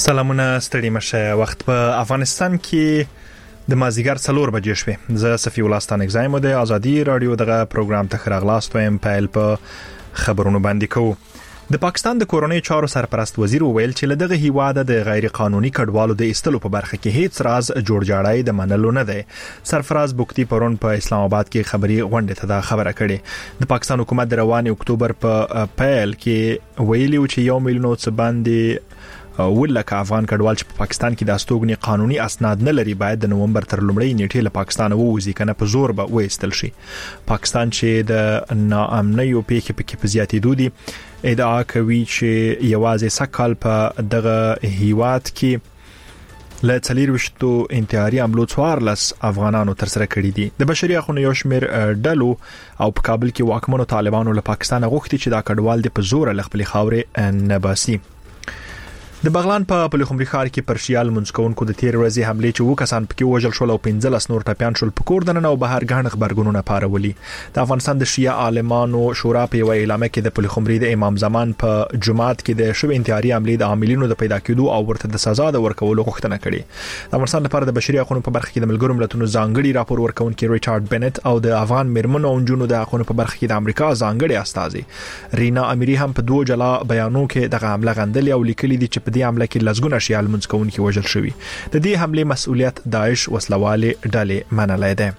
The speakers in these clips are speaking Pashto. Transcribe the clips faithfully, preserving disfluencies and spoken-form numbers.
سلامونه ستړي مشه. وخت په افغانستان کې د مازیګر څلور بجې شوې. زه صفی الله ستانک زایم د ازادي رادیو دغه پروګرام ته خراغلاست وایم. پیل په خبرونو باندې کوو. د پاکستان د کورونی چارو سرپرست وزیر ویل چې لدغه هیواده د غیر قانوني کډوالو د استلو په برخه کې هیڅ راز جوړ جاړای د منلو نه دی. سرفراز بوکتی پرون په اسلام آباد کې خبري غونډه ته دا خبره کړې. د پاکستان حکومت د روان اکتوبر په پیل کې ویلي و چې یو میلیون څخه باندې ولکه افغان کډوال چې په پاکستان کې د استوګنی قانوني اسناد نه لري باید د نومبر تر لومړۍ نیټې له پاکستان ووځي کنه په زور به وېستل شي. پاکستان چې د ناامنۍ پیښې په کې په زیاتېدو دي ادعا کوي چې یوازې سکهال په دغه هیواد کې له څلور وشتو انتحاري عملو څوارلس افغانانو تر سره کړي دي. د بشري حقوقو یو شمېر ډلو او په کابل کې واکمنو طالبانو له پاکستان غوښتي چې دا کډوال د په زور له خپل خاورې نه باسي. د بغلان په پلخمري ښار کې پرشیال منځکونکو د تیر ورځې حمله چې وکسان پکې وژل شول او پنځلس نور ټپيان شول په کور دننه او بهر غاڼ خبرګونونه پارولي. د افغانستان د شیعه عالمانو شورا په یو اعلامیه کې د پلخمري د امام زمان په جماعت کې د شوی انتحاري حمله د عاملینو د پیدا کېدو او ورته د سزا د ورکولو غوښتنه کړې. د افغانستان لپاره د بشري حقوقو په برخه کې د ملګرو ملتونو ځانګړي راپور ورکونکي ریچارډ بنت او د افغان مرمنو او جنونو د حقوقو په برخه کې د امریکا ځانګړي استاذ رینا اميري هم په دوه جلا بیانو کې دغه حمله غندلې او لیکلي دي چې په دې حمله کې لزګونه شیال منځکون کې وژل شوی. د دې حمله مسؤلیت داعش وسلواله ډلې منلای دی.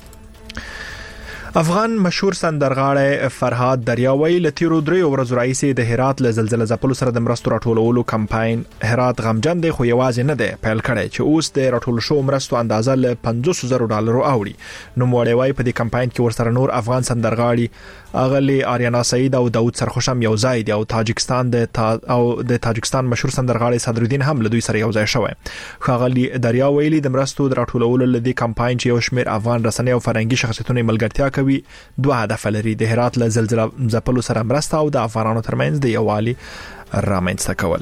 افغان مشهور سندرغاړی فرهاد دریاوی لتیرو دریو ورځو راځي د هرات له زلزلې ځپلو سره د مرستو راټولولو کمپاین هرات غمجن دی خو یوازې نه دی پیل کړی چې اوس د راټول شو مرستو اندازه له پنځوس زره ډالرو اوړي. نو موړی په دې کمپاین کې ورسره نور افغان سندرغاړي اغلی آریانا سعید او داوود سرخوشم یو ځای دی او تاجکستان د تا او د تاجکستان مشهور سندرغاړي صدرالدین هم له دوی سره یو ځای شوی. خاغلی دریاوی د مرستو راټولولو له دې کمپاین چې یو شمېر افغان رسنۍ او فرنګي شخصیتونو ملګرتیا کوي دوه هدف لري. د هرات له زلزلې ځپلو سره مرسته او د افغانانو ترمنځ د یووالي رامنځته کول.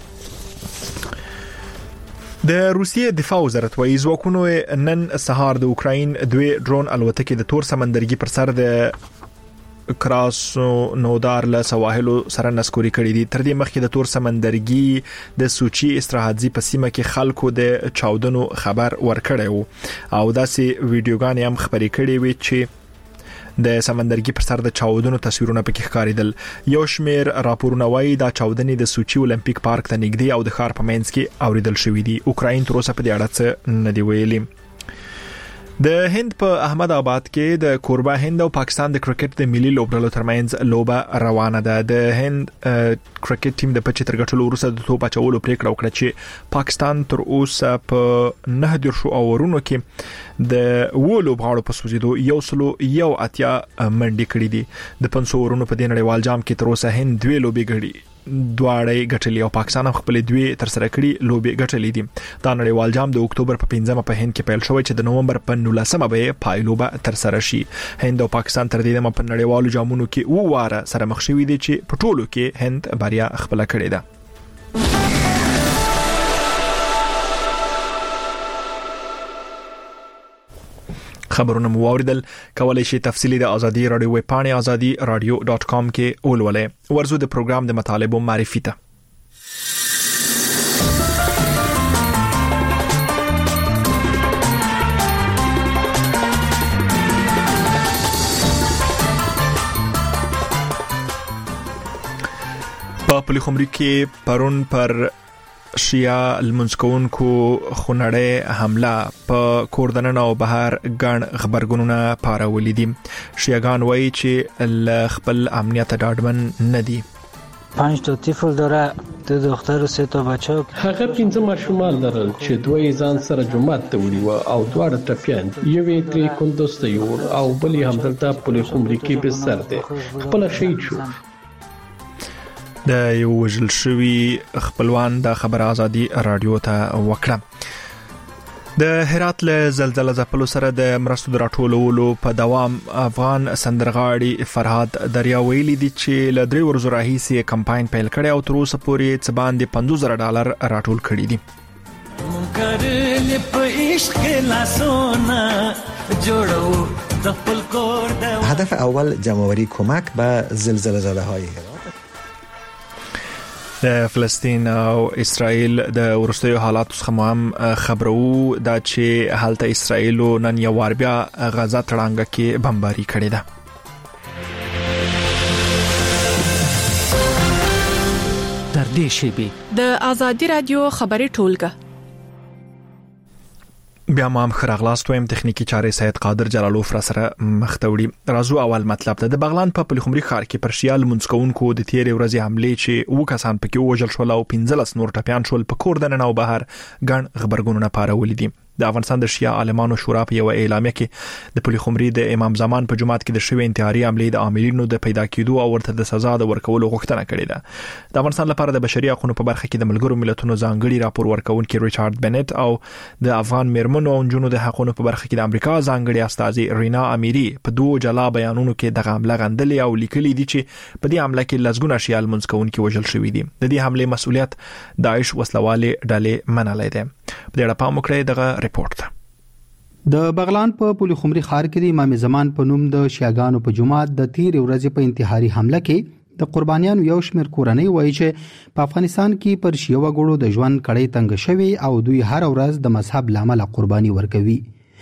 د روسیې دفاع وزارت وايي ځواکونو نن سهار د اوکراین دوی ډرون الوتکې د تور سمندرګي پر سر د کراسنودار له سواحلو سره نسکوري کړې دي. تر دې مخکې د تور سمندرګي د سوچي استراحتي په سیمه کې خلکو د چاودنو خبر ورکړی وو او داسې ویډیوګانې هم خبرې کړې وي چې د سمندرګي پر سر د چاودنو تصویرونه پکې ښکارېدل. یو شمېر راپورونه وايي دا چاودنې د سوچي اولمپیک پارک ته نږدې او د ښار په منځ کې اوریدل شوې دي. اوکراین تر اوسه په دې اړه څه نه دی ویلي. د هند په احمد آباد کې د کوربه هند او پاکستان د کرکټ د ملي لوبډلو ترمنځ لوبه روانه ده. د هند کرکټ ټیم د پچې تر ګټلو وروسته د توپ اچولو پریکړه وکړه چې پاکستان تر اوسه په نه دیرشو اورونو کې د وولو بغاړو په سوزیدو یو سلو یو اتیا منډي کړې دي. د پنځو اورونو په دې نړیوال جام کې تر اوسه هند دوه لوبي ګړي دواړه ګټلې او پاکستان خپل دوی تر سره کړي لوبي ګټلې دي. دا نړیوال جام د اکتوبر په پنځمه په هند کې پیل شوی چې د نومبر په نولسمه به پایلوبه تر سره شي. هند او پاکستان تر دې دمه په نړیوالو جامونو کې و واره سره مخ شوي دي چې په ټولو کې هند بریا خپل کړې ده. خبرونه مو اوریدل. کولای شئ تفصیلی د ازادي رادیو ویب پاڼې ازادي رادیو ډاٹ کام کې ولولئ. ورزو د پروګرام د مطالبو معرفي ته. په پلخمري کې پرون پر شیعه المنځکونکو خونړې حمله په کوردنن او بهر ګڼ خبرګونونه پارولې دي. شیعاګان وایي چې ل خپل امنیت ډاډمن نه دي. پنځه تا طفل داره، دو دختر و سه تا بچه. هغه پنځه ماشومان لرل چې دوی ځان سره جماعت ته وړي و او دواړه ټپيان یوې ترې کندوز ته یوړ او بلې هم دلته پلخمري کې به سر دی خپل شهید شو. د یو وژل شوی خپلوان د خبر ازادي رادیو ته وکړه. د هرات له زلزلې ځپلو سره د مرستو د راټولولو په دوام افغان سندرغاړي فرهاد دریاوی ویلي دي چې له درې ورځو راهیسې کمپاین پیل کړی او تر اوسه پورې څه باندې پنځوس زره ډالر راټول کړي دي. هدف اول جمع‌آوری کمک به زلزله زده های هرات. د فلسطین او اسرائیل د ورستیو حالات څخه هم خبرو دا چې حالت اسرائیل نن یو وار بیا غزا تړانګه کې بمباري کړې ده. در دې شیبي د آزادي رادیو خبري ټولګه بیا مام خراغلاست ویم تخنیکی چارې سید قادر جلالوف را سره مختوړي. رازو اول مطلب ده د بغلان په پلخمري ښار کې پرشیال منځکونکو د تیرې ورځې حمله چې و کسان پکې وژل شول او پنځلس نور ټپيان شول په کور دننه او بهر ګڼ خبرګونونه پارولې دي. د افغانستان د شیعه عالمانو شورا په یو اعلامیه کې د پلخمري د امام زمان په جماعت کې د شوی انتحاري حمله د عاملینو د پیدا کېدو او ورته د سزا د ورکولو غوښتنه کړې ده. د افغانستان لپاره د بشري حقوقو په برخه کې د ملګرو ملتونو ځانګړي راپور ورکونکي ریچارډ بنت او د افغان میرمنو او جنونو د حقوقو په برخه کې د امریکا ځانګړي استاذ رینا امیری په دوه جلا بیانونو کې د حمله غندلې او لیکلي دي چې په دې حمله کې لزګونه شیعه منځکونکي وژل شوی دي. د دې حمله مسؤلیت داعش وسلواله ډلې منلې ده. په دې اړه پام وکړئ دغه ریپورت ته. د بغلان په پلخمري ښار کې د امام زمان په نوم د شیعاګانو په جماعت د تیر ورځې په انتحاري حمله کې د قربانیانو یو شمېر کورنۍ وایي چې په افغانستان کې پر شیعه وګړو د ژوند کړۍ تنګ شوی او دوی هر ورځ د مذهب لامل قرباني ورکوي.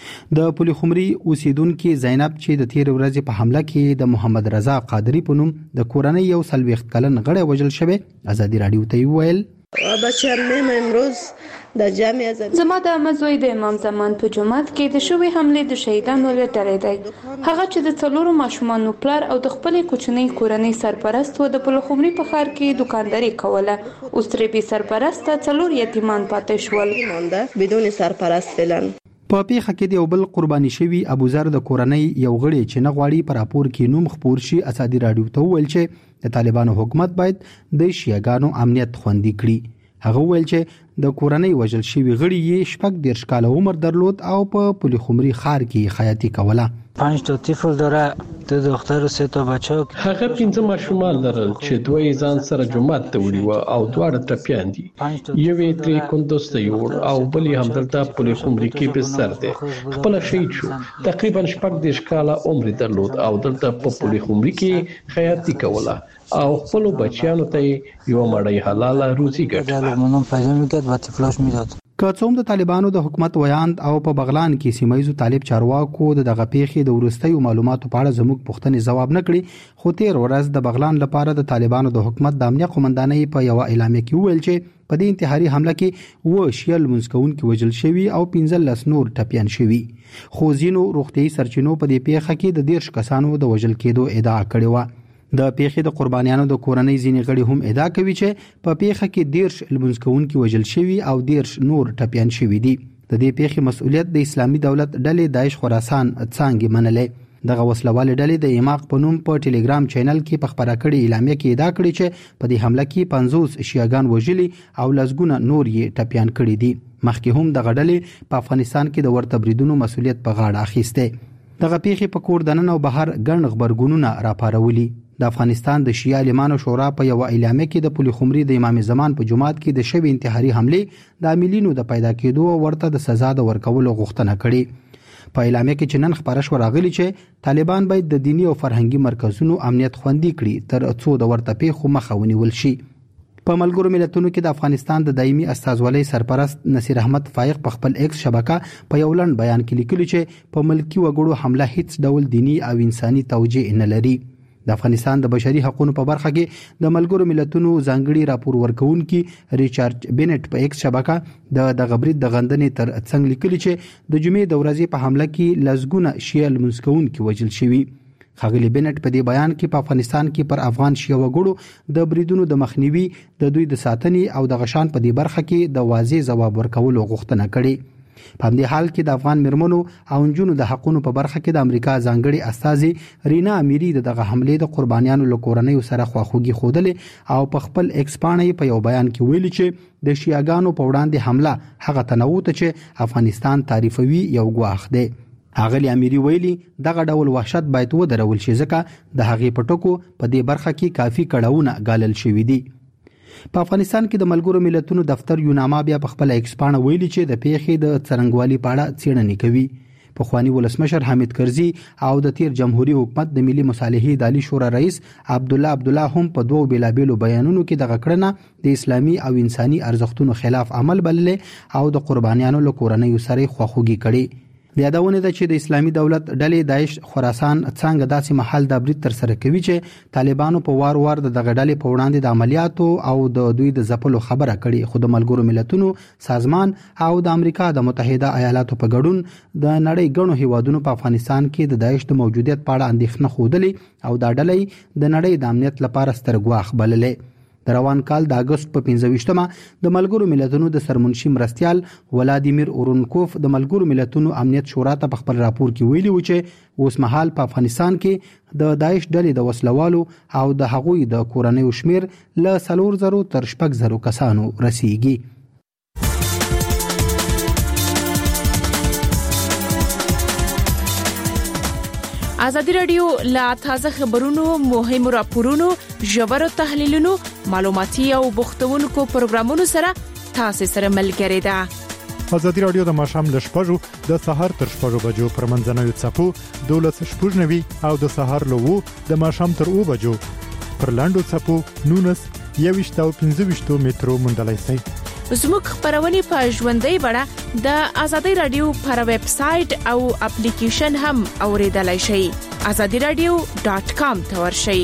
د پلخمري اوسیدونکو زینب چې د تیر ورځې په حمله کې د محمد رضا قادری په نوم د کورنۍ یو سلويخت کلن غړی وژل شوی ازادي رادیو ته ویل بچم مې امروز د جامع ازادي زما د مزوی د امام زمان په جماعت کې د شوی حمله د شهیدانو لټړې دی. هغه چې د څلورو ماشومانو پلار او د خپل کوچنی کورنۍ سرپرست و د پلخمري په ښار کې دکانداري کوله. اوس ترې به سرپرست څلور یتیمان پاتې شول بدون سرپرست فعلن. په پیښه کې د یو بل قرباني شوی ابوذر د کورنۍ یو غړي چې نه غواړي پر راپور کې نوم خپور شي ازادي رادیو ته ویل چې د طالبانو حکومت باید د شیعاګانو امنیت خوندي کړي. هغه ویل چې د کورنۍ وژل شوی غړي یې شپږ دیرش کاله عمر درلود او په پلخمري ښار کې خیاطي کوله. پنج تا طفل داره د دختر و سه تا بچه. هغه پنځه ماشومان لرل چې دوه یې ځان سره جماعت ته وړي و او دواړه ټپيان دي. یو یې ترې کندوز ته یوړ او بل یې همدلته پلخمري کې په سر دی. خپل شهید شو. تقریبا شپږ دیرش کاله عمر درلود او دلته په پلخمري کې خیاطي کوله او خپل بچیانو ته یو مړی حلاله روزي ګټله. منم پیدا میکرد و طفلاش میداد. که څوم د طالبانو د حکومت ویاند او په بغلان کې سیمایزو طالب چارواکو د دغه پیښې د ورستیو معلوماتو په اړه زموږ پوښتنې ځواب نه کړي. خو تیر ورځ د بغلان لپاره د طالبانو د حکومت د امنیت قومندانۍ په یو اعلامیه کې ویل چې په دې انتحاري حمله کې و شیعه منځکونکي وژل شوي او پنځلس نور ټپيان شوي. خو ځینو روغتيایي سرچینو په دې پیښه کې د دیرش کسانو د وژل کېدو ادعا کړې و. د پیښې د قربانیانو د کورنۍ ځینې غړي هم ادعا کوي چې په پیښه کې دیرش لمونځکونکي وژل شوي او دیرش نور ټپيان شوي دي. د دې پیښې مسؤلیت د اسلامي دولت ډلې داعش خراسان څنګه منلې. دغه وسلواله ډلې د ایماق په نوم په ټلګرام چینل کې په خبره کړې اعلامیه کې ادعا کړې چې په دې حمله کې پنځوس شیعاګان وژلي او لزګونه نور یې ټپيان کړي دي. مخکې هم دغه ډلې په افغانستان کې د ورته بریدونو مسؤلیت په غاړه اخیسته. دغه پیښې په کور دننه او بهر ګڼ خبرګونونه راپارولي. د افغانستان د شیعه عالمانو شورا په یو اعلامیه کې د پلخمري د امام زمان په جماعت کې د شوی انتحاري حمله د عاملینو د پیدا کېدو او ورته د سزا د ورکولو غوښتنه کړې. په اعلامیه کې چې نن خبره شو راغلی چې طالبان باید د دینی او فرهنګي مرکزونو امنیت خوندي کړي تر څو د ورته پیښو مخه ونیول شي. په ملګرو ملتونو کې د افغانستان د دایمي استازولۍ سرپرست نصیر احمد فائق په خپل ایکس شبکه په یو لنډ بیان کې لیکلي چې په ملکی وګړو حمله هیڅ ډول دینی او انساني توجیه نه لري. د افغانستان د بشري حقوقو په برخه کې د ملګرو ملتونو ځانګړي راپور ورکونکي ریچارډ بنت په ایکس شبکه د دغه برید د غندنې تر څنګ لیکلي چې د جمعې د ورځې په حمله کې لزګونه شیعه منځکونکي وژل شوي. خاغلی بنت په دې بیان کې په افغانستان کې پر افغان شیعه وګړو د بریدونو د مخنیوي د دوی د ساتنې او د غشان په دې برخه کې د واضح ځواب ورکولو غوښتنه کړې. په دې حال کې د افغان مرمنو او جنونو د حقوقو په برخه کې د امریکا ځانګړي استاذ رینا امیری دغه حمله د قربانیانو له کورنۍ سره خواخوږي خوده او په خپل ایکس باندې په یو بیان کې ویلي چې د شیعاګانو په وړاندې حمله هغه تنوع ته چې افغانستان تعریفوي یو ګواښ دی. اغلی امیری ویلي دغه ډول وحشت باید ودرول شي ځکه د هغې په ټکو په دې برخه کې کافي کړهونه ګالل شوي دي. په افغانستان کې د ملګرو ملتونو دفتر یوناما بیا په خپل ایکس باندې ویلي چې د پیښې د څرنګوالي په اړه څېړنې کوي. پخوانی ولسمشر حامد کرزي او د تیر جمهوریت حکومت د ملي مصالحې د عالی شورا رئیس عبد الله عبد الله هم په دوو بیلابېلو بیانونو کې دغه کړنه د اسلامي او انساني ارزښتونو خلاف عمل بللې او د قربانیانو له کورنۍ سره خواخوږي کړي. یادونه ده چې د اسلامي دولت ډلې داعش خراسان څنګه داسې محل د برید تر سره کوي چې طالبانو په وار وار د دغه ډلې په وړاندې د عملیاتو او د دوی د ځپلو خبره کړي، خو د ملګرو ملتونو سازمان او د امریکا د متحده ایالاتو په ګډون د نړۍ ګڼو هیوادونو په افغانستان کې د داعش د موجودیت په اړه اندېښنه خوده او دا ډلې د نړۍ د امنیت لپاره ستر ګواښ بللې. د روان کال د اگست په پنځه ویشتمه د ملګرو ملتونو د سرمنشي مرستیال ولادیمیر اورونکوف د ملګرو ملتونو امنیت شورا ته په خپل راپور کې ویلي و چې اوس مهال په افغانستان کې د داعش ډلې د وسلوالو او د هغوی د کورنۍ شمیر له څلور زرو تر شپږ زرو کسانو رسیږي. ازادي رادیو لا تازه خبرونو، مهمو راپورونو، ژورو تحلیلونو، معلوماتي او بوختونکو پروګرامونو سره تاسو سره ملګری ده. ازادي رادیو د ماښام له شپږو د سهار تر شپږو بجو پر منځنوي څپو دولس شپږ نوي او د سهار له وو د ماښام تر اوو بجو پر لاندو څپو نونس یويشت او پنځه ویشت مترو موندلای شئ. زموږ خبرونه په ژوندۍ بڼه د ازادي رادیو پر ویب سټ او اپلیکیشن هم اوریدلای شئ. azadi radio dot com ته ورشئ.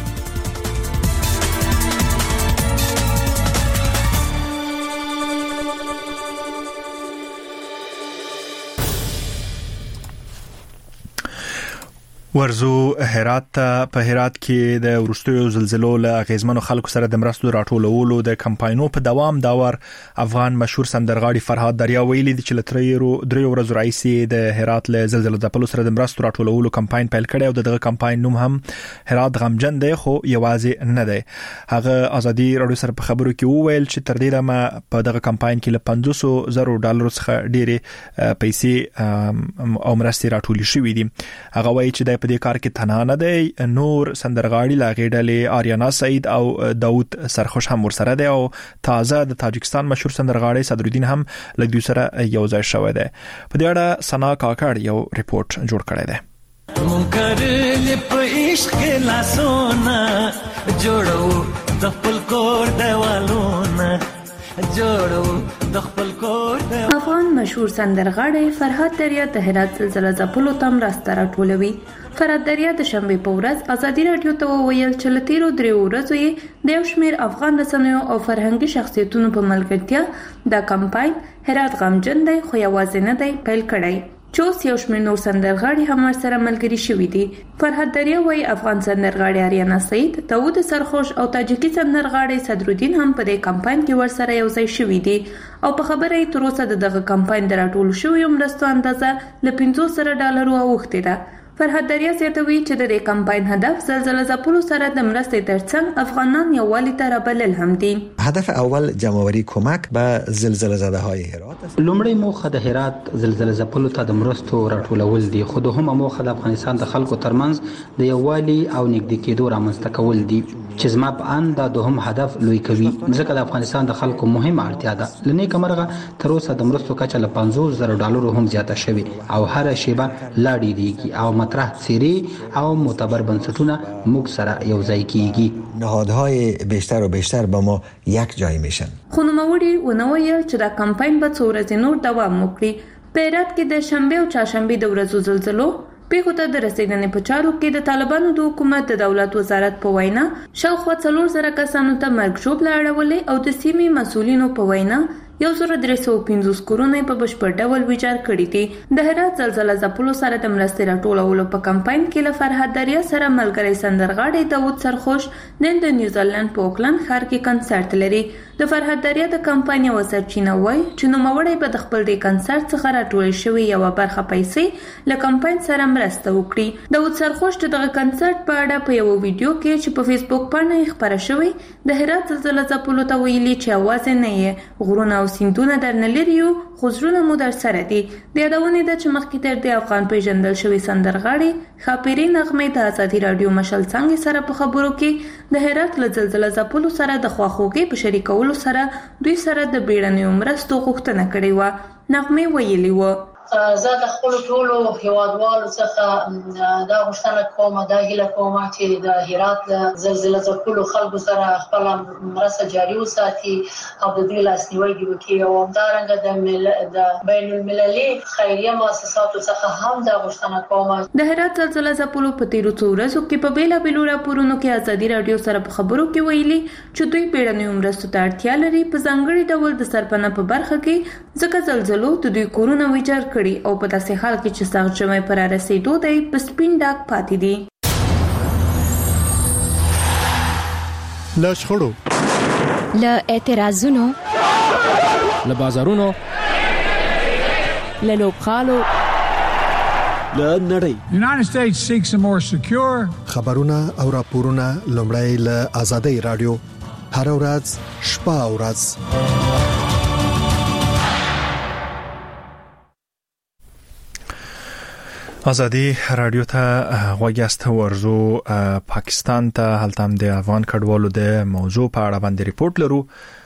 ورزو هرات په هرات کې د ورستیو زلزلو له غیزمنو خلکو سره د مرستو راټولولو د کمپاینونو په دوام داور افغان مشهور سندرغاړي فرهاد دریا ویلي چې لتريرو دریو ورځو رئیسي د هرات له زلزلو د پلو سره د مرستو راټولولو کمپاین پیل کړي او دغه کمپاین نوم هم هرات غمجن دی خو یوازې نه دی. هغه ازادي رادیو سره په خبرو کې وویل چې تر دې دمه په دغه کمپاین کې له پنځوس زره ډالر څخه ډېرې پیسې او مرستې راټولې شوې دي. هغه وایي چې د په دې کار کې تنها نه دی، نور سندرغاړي لاغې ډلې آریانا سعید او داوود سرخوش هم ورسره دی او تازه د تاجکستان مشهور سندرغاړي صدرالدین هم له دوی سره یو ځای شوی دی. په دې اړه سنا کاکړ یو ریپورت جوړ کړی دی. مونږ په عشق کې لاسونه جوړو د خپل کور دیوالونه افغان مشهور سندرغاړی فرهاد دریا د هرات زلزلې ځپلو ته مرسته راټولوي. فرهاد دریا د شنبې په ورځ ازادي رادیو ته وویل چې له تیرو دریو ورځو یې د یو شمېر افغان رسنیو او فرهنګي شخصیتونو په ملګرتیا دا کمپاین هرات غمجن دی خو یوازې نه دی پیل کړی. چوس یو شمېر نور سندرغاړي هم ورسره ملګري شوي دي. فرهاد دریا وایي افغان سندرغاړي آریانا سعید، داوود سرخوش او تاجکي سندرغاړي صدرالدین هم په دې کمپاین کې ورسره یو ځای شوي دي او په خبره یې تر اوسه دغه کمپاین د راټولو شویو مرستو اندازه له پنځوس زره ډالرو اوښتې ده. فرهاد دریا زیاتوي چې د دې کمپاین هدف زلزلې ځپلو سره د مرستې ترڅنګ افغانان یووالي ته رابلل هم دي. هدف اول جمعآوری کمک به زلزله زده های هرات است. لومړی موخه د هرات زلزلې ځپلو ته د مرستو راټولول دي، خو دوهمه موخه د افغانستان د خلکو ترمنځ د یووالي او نږدې کېدو رامنځته کول دي چې زما په ان دا دوهم هدف لوی کوي ځکه د افغانستان د خلکو مهمه اړتیا ده. لنیکه مرغه تر اوسه د مرستو کچه له پنځوس زره ډالرو هم زیاته شوې او هر شیبه لا ډېریږي او مطرح څیرې او معتبر بنسټونه موږ سره یو ځای کیږي. نهادهای بیشتر و بیشتر با ما یک جای میشن. خو نوموړي ونه ویل چې دا کمپاین به څو ورځې نور دوام وکړي. په هرات کې د شنبه او چهارشنبه د ورځو زلزلو پیښو ته د رسیدنې په چارو کې د طالبانو د حکومت د دولت وزارت په وینا شاوخوا څلور زره کسانو ته مرګ ژوبله اړولې او د سیمې مسؤلینو په وینا یو زره درې سوه پنځوس کورونه په بشپړ ډول ویجاړ کړي دي. د هرات زلزلې ځپلو سره د مرستې راټولولو په کمپاین کې له فرهاد دریا سره ملګری سندرغاړی داوود سرخوش نن د نیوزیلند په اوکلند ښار کې کنسرت لري. د فرهاد دریا د کمپاین یو سرچینه وایي چې نوموړی به د خپل د کنسرت څخه راټولې شوې یوه برخه پیسې له کمپاین سره مرسته وکړي. داوود سرخوش د دغه کنسرت په اړه په یو ویډیو کې چې په فیسبوک باندې یې خپره شوې د هرات زلزلې ځپلو ته ویلي چې یوازې نه یې غرونه او سیندونه درنه لري یو خو زړونه مو در سره دي. د یادونې ده چې مخکې تر دې افغان پیژندل شوي سندرغاړي ښاپیري نغمې د ازادي راډیو مشل څانګې سره په خبرو کې د هرات له زلزلې ځپلو سره د خواخوږۍ په شریکولو سره دوی سره د بیړنیو مرستو غوښتنه کړې وه. نغمې ویلي وه زه د خپل ټولو هیوادوالو څخه دا غوښتنه کوم دا هیله کوم چې د هرات د زلزلې ځپلو خلکو سره خپل مرسته جاري وساتي او د دې لاسنیوي وکړي او همدارنګه د مل... د بین المللي خیریه مؤسساتو څخه هم دا غوښتنه کوم. د هرات زلزلې ځپلو په تیرو څو ورځو کې په بیلا بیلو راپورونو کې ازادي رادیو سره په خبرو کې ویلي چې دوی بیړنۍ مرستو ته اړتیا لري په ځانګړي ډول د سرپناه په برخه کې ځکه زلزلو د دوی کورونه ویجاړ کړي او په داسې حال کې چې سخت ژمی پر رسیدو دی په سپین ډاګ پاتې دي. له شخړو، له اعتراضونو، له بازارونو، له لوبغالو، له نړۍ. United States seeks a more secure. خبرونه او راپورونه لومړی له آزادۍ رادیو هر ورځ شپه او ورځ. آزادی رادیو ته غوږیاست ورزو پاکستان ته هلته هم د افغان کډوالو د موضوع په اړه باندې ریپورت لرو.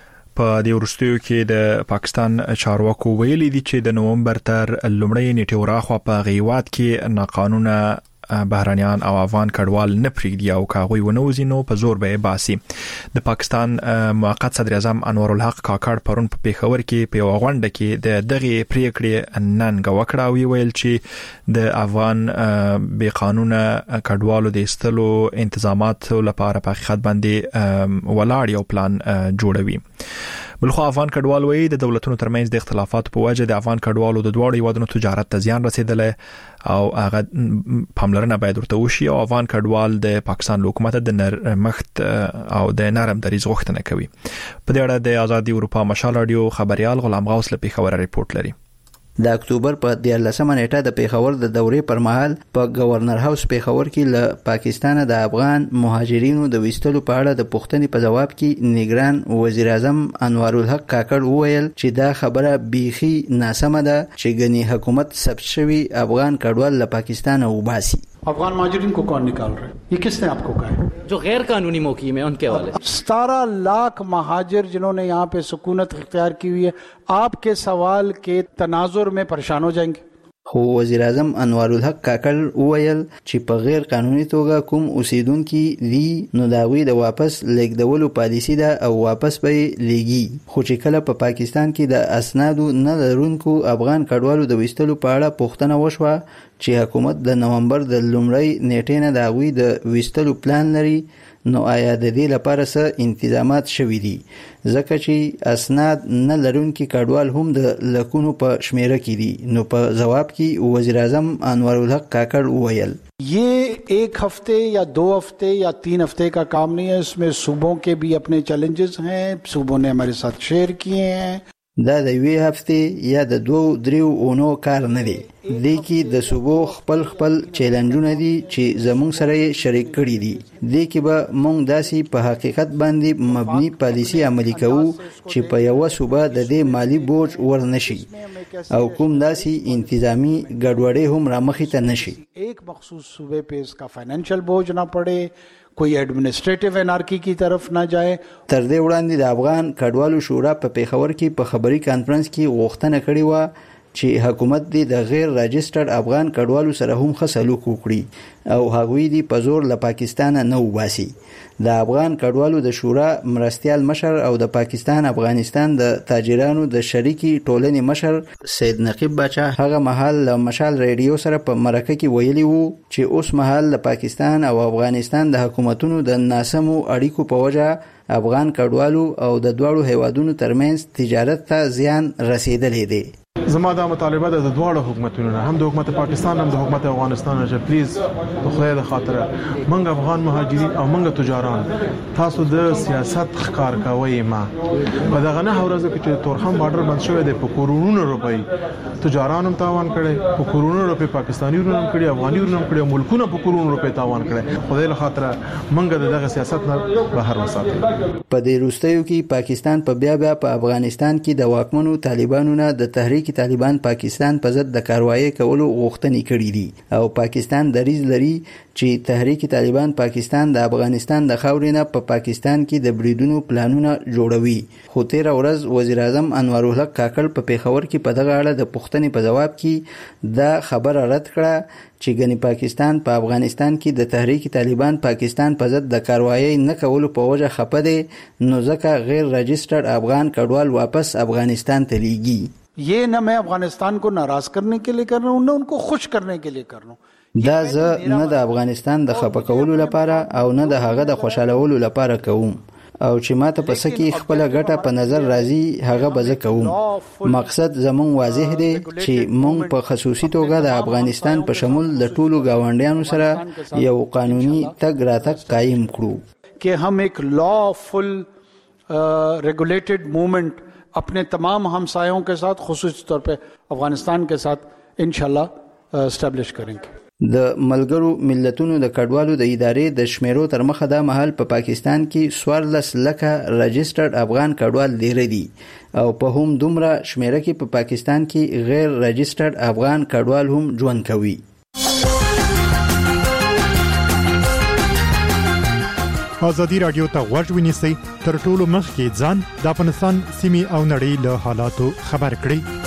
په دې وروستیو کې د پاکستان چارواکو ویلي دي چې د نومبر تر لومړۍ نیټې وراخوا په غیوات کې ناقانونه بهرانيان او افغان کډوال نه پریږدي او کاغوی ونوزي نو په زور به باسي. د پاکستان موقت صدر اعظم انور الحق کاکړ پرون په پیښور کې په غونډه کې د دغه پریکړې ننګ وکړه او ویل چې د افغان بې قانونه کډوالو د استلو انتظامات لپاره په حقیقت باندې ولاړ یو پلان جوړوي. بلخو افغان کډوال وایي د دولتونو ترمنځ د اختلافاتو په وجه د افغان کډوالو د دواړو هیوادونو تجارت ته زیان رسیدلی او هغه پاملرنه باید ورته وشي او افغان کډوال د پاکستان حکومت د نرمښت او د نرم دریځ غوښتنه کوي. په دې اړه د آزادي اروپا مشال رادیو خبريال غلام غوث له پیښور ریپورت لري. د اکتوبر په دیارلسمه نیټه د پیښور د دورې پر مهال په گورنر هاوس پیښور کې له پاکستان د افغان مهاجرینو د وستلو په اړه د پوښتنې په جواب کې نگران وزیر اعظم انور الحق کاکړ وویل چې دا خبره بیخي ناسمه ده چې ګنی حکومت ثبت شوی افغان کډوال له پاکستان وباسي. अफगान महाजरीन को कौन निकाल रहे हैं? ये किसने आपको कहा है? जो गैर कानूनी मुकीम है उनके वाले सतारह लाख महाजिर जिन्होंने यहाँ पे सुकूनत इख्तियार की हुई है, आपके सवाल के तनाजुर में परेशान हो जाएंगे. خو وزیر اعظم انور الحق کاکړ وویل چې په غیر قانوني توګه کوم اوسیدونکو دي نو داوی د واپس لیږدولو پالیسی ده او واپس به لیږي. خو چې کله په پاکستان کې د اسنادو نه لرونکو افغان کډوالو د وستلو په اړه پوښتنه وشوه چې حکومت د نومبر د لومړۍ نیټې نه داوی د وستلو پلان لري نو آیا د دې لپاره څه انتظامات شوي دي ځکه چې اسناد نه لرونکي کډوال هم د لکونو په شمیره کې دي. نو په جواب کې وزیر اعظم انور الحق کاکړ وویل ये एक हफ्ते या दो हफ्ते या तीन हफ्ते का काम नहीं है, इसमें सूबों के भी अपने चैलेंजेस हैं, सूबों ने हमारे साथ शेयर किए हैं. دا د یوې هفتې یا د دوو دریو اونو کار نه دی. دې کې د صوبو خپل خپل چیلنجونه دي چې زموږ سره یې شریک کړي دي. دې کې به موږ داسې په حقیقت باندې مبني پالیسي عملي کوو چې په یوه صوبه د دې مالی بوج ورنشي او کوم داسې انتظامی ګډوډي هم رامخې ته نشي. एक मखसूस सूबे पे इसका फाइनेंशियल बोझ ना पड़े, कोई एडमिनिस्ट्रेटिव एनार्की की तरफ ना जाए. تر دې وړاندې د افغان کډوالو شورا په پیښور کې په خبري کانفرنس کې غوښتنه کړې و چې حکومت دې د غیر راجسترډ افغان کډوالو سره هم ښه سلوک وکړي او هغوی دې په زور له پاکستان نه وباسي. د افغان کډوالو د شورا مرستيال مشر او د پاکستان افغانستان د تاجرانو د شریکي ټولنې مشر سید نقیب باچا هغه مهال له مشال ریډیو سره په مرکه کې ویلي وو چې اوس مهال د پاکستان او افغانستان د حکومتونو د ناسمو اړیکو په وجه افغان کډوالو او د دوړو هیوادونو ترمنځ تجارت ته زیان رسیدلی دی. زما دا مطالبه ده د دواړو حکومتونو نه، هم د حکومت پاکستان هم د حکومت افغانستان چې پلیز د خدای د خاطر منګ افغان مهاجرین او منګ تجاران تاسو د سیاست ښکار کوي. ما په دغه نه ورځو کې چې تورخم بارډر بند شوی دی په کورونو روپۍ تجاران هم تاوان کړي، په کورونو روپۍ پاکستاني ورونو هم کړي، افغاني ورونو هم کړي، ملکونه په کورونو روپۍ تاوان کړي. خدای له خاطر منګ دغه سیاست نه بهر وساتئ. په دې وروستیو کې پاکستان په بیا بیا په افغانستان کې د واکمنو طالبانو نه د تحریک طالبان پاکستان په ضد د کاروایی کولو غوښتنې کړې دي او پاکستان دریځ لري چې تحریک طالبان پاکستان د افغانستان د خاورې نه په پا پاکستان کې د بریدونو پلانونه جوړوي. خو تیر ورځ وزیر اعظم انور الحق کاکړ په پیښور کې په دغه اړه د پوښتنې په جواب کې دا خبره رد کړه چې ګنې پاکستان په پا افغانستان کې د تحریک طالبان پاکستان په ضد د کاروایی نه کولو په وجه خپه دی نو ځکه غیر رجسټرډ افغان کډوال واپس افغانستان ته لیږي. ये न मैं अफगानिस्तान को नाराज करने के लिए कर रहा हूँ न उनको खुश करने के लिए कर रहा हूँ. دا زه نه د افغانستان د خپه کولو لپاره او نه د هغه د خوشالولو لپاره کوم او چې ماته په سکی خپل ګټه په نظر راځي هغه به زه کوم. مقصد زمون واضح دی چې مونږ په خصوصي توګه د افغانستان په شمول د ټولو گاونډیانو سره یو قانوني تګ راتګ قایم کړو कि हम एक लॉफुल रेगुलेटेड मूवमेंट अपने तमाम हमसायों के साथ खुसूसी तौर पे अफगानिस्तान के साथ इंशाल्लाह एस्टैब्लिश करेंगे. د ملګرو ملتونو د کډوالو د ادارې د شمیرو تر مخه د محل په پا پاکستان کې سوارلس لکه رجسټرډ افغان کډوال ډیر دي او په هم دومره شمیره کې په پا پاکستان کې غیر رجسټرډ افغان کډوال هم ژوند کوي. ازادي رادیو ته غوږ ونیسئ تر ټولو مخکې ځان د افغانستان سیمې او نړۍ له حالاتو خبر کړئ.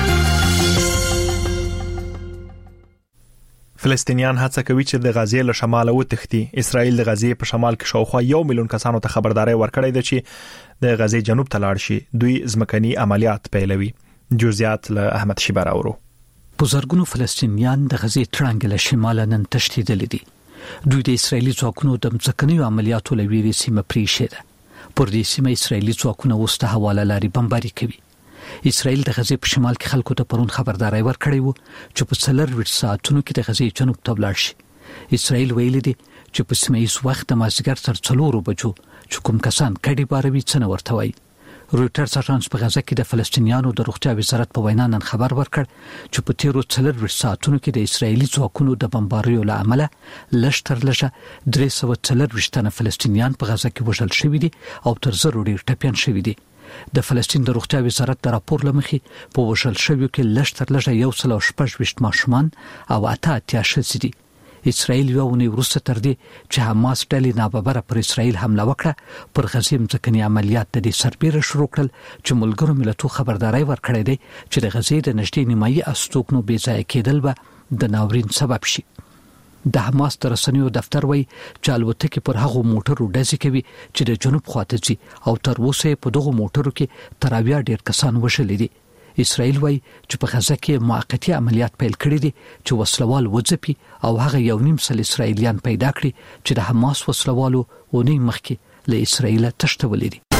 فلسطینیان هڅه کوي چې د غزې له شماله وتښتي. اسرائیل د غزې په شمال کې شاوخوا یو میلیون کسانو ته خبرداري ورکړې ده چې د غزې جنوب ته لاړ شي. دوی ځمکني عملیات پیلوي. جزئیات له احمد شیبر اورو. بزرګونو فلسطینیان د غزې ترانګ له شماله نن تښتېدل دي. دوی د اسرائیلي ځواکونو د ځمکني عملیاتو لویري سیمه پریښې ده. پر دې سیمه اسرائیلي ځواکونه اوس د حواله لاري بمباري کوي. اسرائیل د غزې په شمال کې خلکو ته پرون خبرداري ورکړې وو چې په څلور ساعتونو کې د غزې جنوب ته ولاړ شي. اسرائیل ویلي دي چې په سیمه ییز وخت د مازیګر تر څلورو بجو چې کوم کسان کډي باروي څنګه ورته وایي. رويټرز اژانس په غزه کې د فلسطینیانو د روغتیا وزارت په وینا نن خبر ورکړ چې په تیرو څلور ساعتونو کې د اسرائیلي ځواکونو د بمباریو له امله لږ تر لږه درې سوه څلور تنه فلسطینیان په غزه کې وژل شوي دي او تر زرو ډیر ټپیان شوي دي. د فلسطین د روغتیا وزارت د راپور لمخې په وژل شویو کې لږ تر لږه یو سل او شپږ ماشومان او اته اتیا ښځې دي. اسرائیل یو اونۍ وروسته تر دې چې حماس ډلې ناببره پر اسرائیل حمله وکړه پر غزې ځمکني عملیات د دې سربېره شروع کړل چې ملګرو ملتونو خبرداري ورکړې ده چې د غزې د نږدې نیمایي استوګنو بې ځایه کېدل به د ناورین سبب شي. د حماس د رسنیو دفتر وایي چې الوتکې پر هغو موټرو ډزې کوي چې د جنوب خواته ځي او تر اوسه په دغو موټرو کې تر اویا ډیر کسان وژلي دي. اسرائیل وایي چې په غزه کې موقتی عملیات پیل کړي دي چې وسلوال وځپي او هغه یو نیم سل اسرائیلیان پیدا کړي چې د حماس وسلوالو ونی مخکې له اسرائیل تښتولي دي.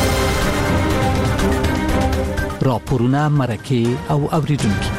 راپورونه مرکه او اوریدونکو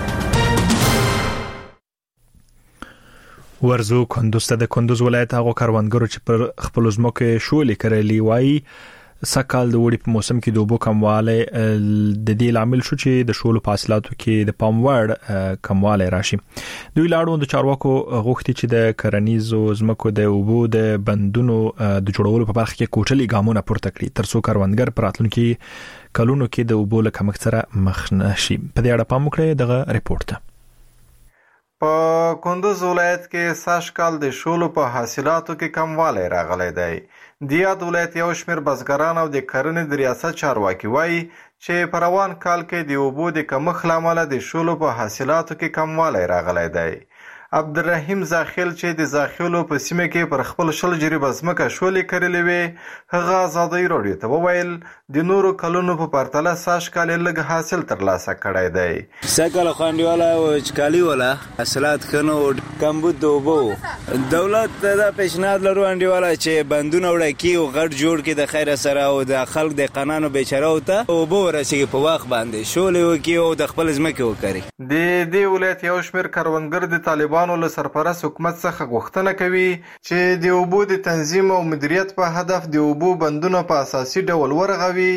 ورزو کندوز ته د کندوز ولایت هغه کاروانګرو چې پر خپل ځمکه شولې کړلې وایي سکهال د وړي په موسم کې د اوبو کمواله د دې لامل شو چې د شولو په حاصلاتو کې د پام وړ کمواله راشي. دوی لاړو د چارواکو غوښتي چې د کرنیزو ځمکو د اوبو د بندونو د جوړولو په برخه کې کوټلي ګامونه پورته کړي ترڅو کاروانګر پراتلونکو کلونو کې د اوبو له کمښت سره مخ نشي. په دې اړه پام وکړئ دغه ریپورت ته. په کندوز ولایت کې ساشکال د شولو په حاصلاتو کې کموالی راغلی دی. د یاد ولایت یو شمېر بزګران او د کرنې د ریاست چارواکي وایي چې په روان کال کې د اوبو د کمښت له امله د شولو په حاصلاتو کې کموالی راغلی دی. عبدالرحیم زاخیل چې د زاخیلو په سیمه کې پر خپل شل جریبه ځمکه شولې کرلې وې هغه ازادۍ راډیو ته وویل د نورو کلونو په پرتله ساشکال لږ حاصل ترلاسه کړی دی. سږکال خو انډیواله وچکالي وله حاصلات ښه نه و کمبود د اوبو دولت دا پیشنهاد لرو انډیواله چې بندونه وړه کړي او غټ جوړ کړي د خیره سره او د خلک دهقانانو بیچارهو ته اوبه ورسېږي په وخت باندې شولې وکړي او د خپل ځمکې وکري. د دې ولایت یو شمېر کروندګر د طالبانو له سرپرست حکومت څخه غوښتنه کوي چې د اوبو د تنظیم او مدیریت په هدف د اوبو بندونه په اساسي ډول ورغوي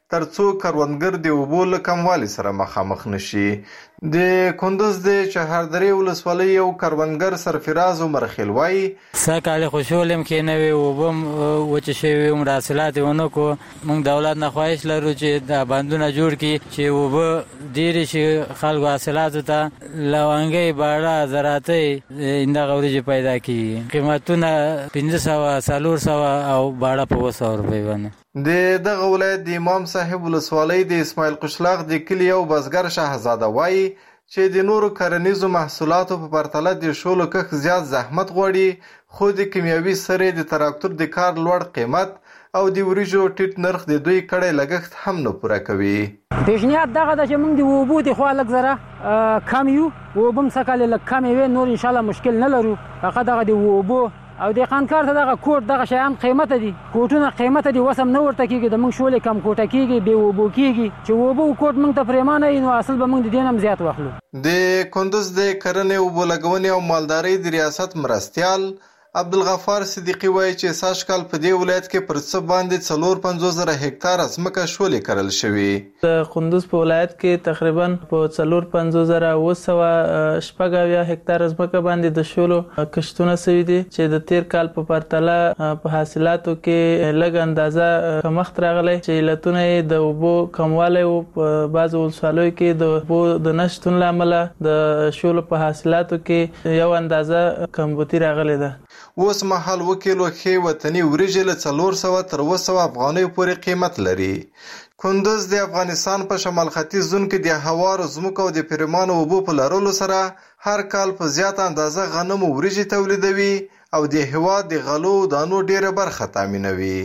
ترڅو کروندګر د اوبو له کموالي سره مخامخ نشي. د کندوز د چهاردری ولسوالۍ یو کروندګر سرفراز عمر خلوای سکهاله خوشولم کې نه وي وبم وچ شي عمر حاصلات ونه کو موږ دولت نه خواهش لرو چې د باندونه جوړ کړي چې وب ډیر شي خلکو حاصلات ته لوانګي باړه زراعتي انده غوړي پیدا کړي قیمتونه پنځه سوه څلور سوه او باړه په وسو روپۍ باندې. د دغه ولایت د امام صاحب ولسوالۍ د اسماعیل قشلاق د کلي یو بزګر شهزاده وایي چې د نورو کرنیزو محصولاتو په پرتله د شولو کښت زیات زحمت غواړي، خو د کیمیاوي سرې د تراکتور د کار لوړ قیمت او د وریجو ټیټ نرخ د دوی کړی لګښت هم نه پوره کوي. پیشنهاد دغه ده چې موږ د اوبو د خوا لږ زره کم یو اوبه هم سږکال لږ کمې وې، نور انشاءالله مشکل نه لرو. هغه دغه د اوبو او د خانکار ته دغه کوټ دغه شیان قیمته دي، کوټونه قیمته دي، وسم نه ورته کېږي، د موږ شولې کم کوټه کېږي، بې اوبو کېږي چې اوبه کوټ موږ ته پرېمانه وي نو اصل به موږ د دې نه هم زیات واخلو. د کندوز د کرنې اوبو لګونې او مالدارۍ د ریاست مرستیال عبدالغفار صدیقي وایي چې سږ کال په دې ولایت کې پر څه باندې څلور پنځوس زره هکتاره ځمکه شولې کرل شوې. د کندوز په ولایت کې تقریبا په څلور پنځوس زره اوه سوه شپږ اویا هکتاره ځمکه باندې د شولو کښتونه سوي دي چې د تیر کال په پرتله په حاصلاتو کې لږ اندازه کمښت راغلی چې علتونه یې د اوبو کموالی و. په بعضو ولسوالیو کې د اوبو د نه شتون له امله د شولو په حاصلاتو کې یو اندازه کمبودي راغلی ده. اوس مهال اوه کیلو ښې وطني وریجې له څلور سوه تر اوه سوه افغانیو پورې قیمت لري. کندوز د افغانستان په شمال ختیځ زون کې د هوارو ځمکو او د پرېمانو اوبو په لرلو سره هر کال په زیاته اندازه غنم او وریجې تولیدوي او د هېواد د غلو دانو ډیره برخه تامینوي.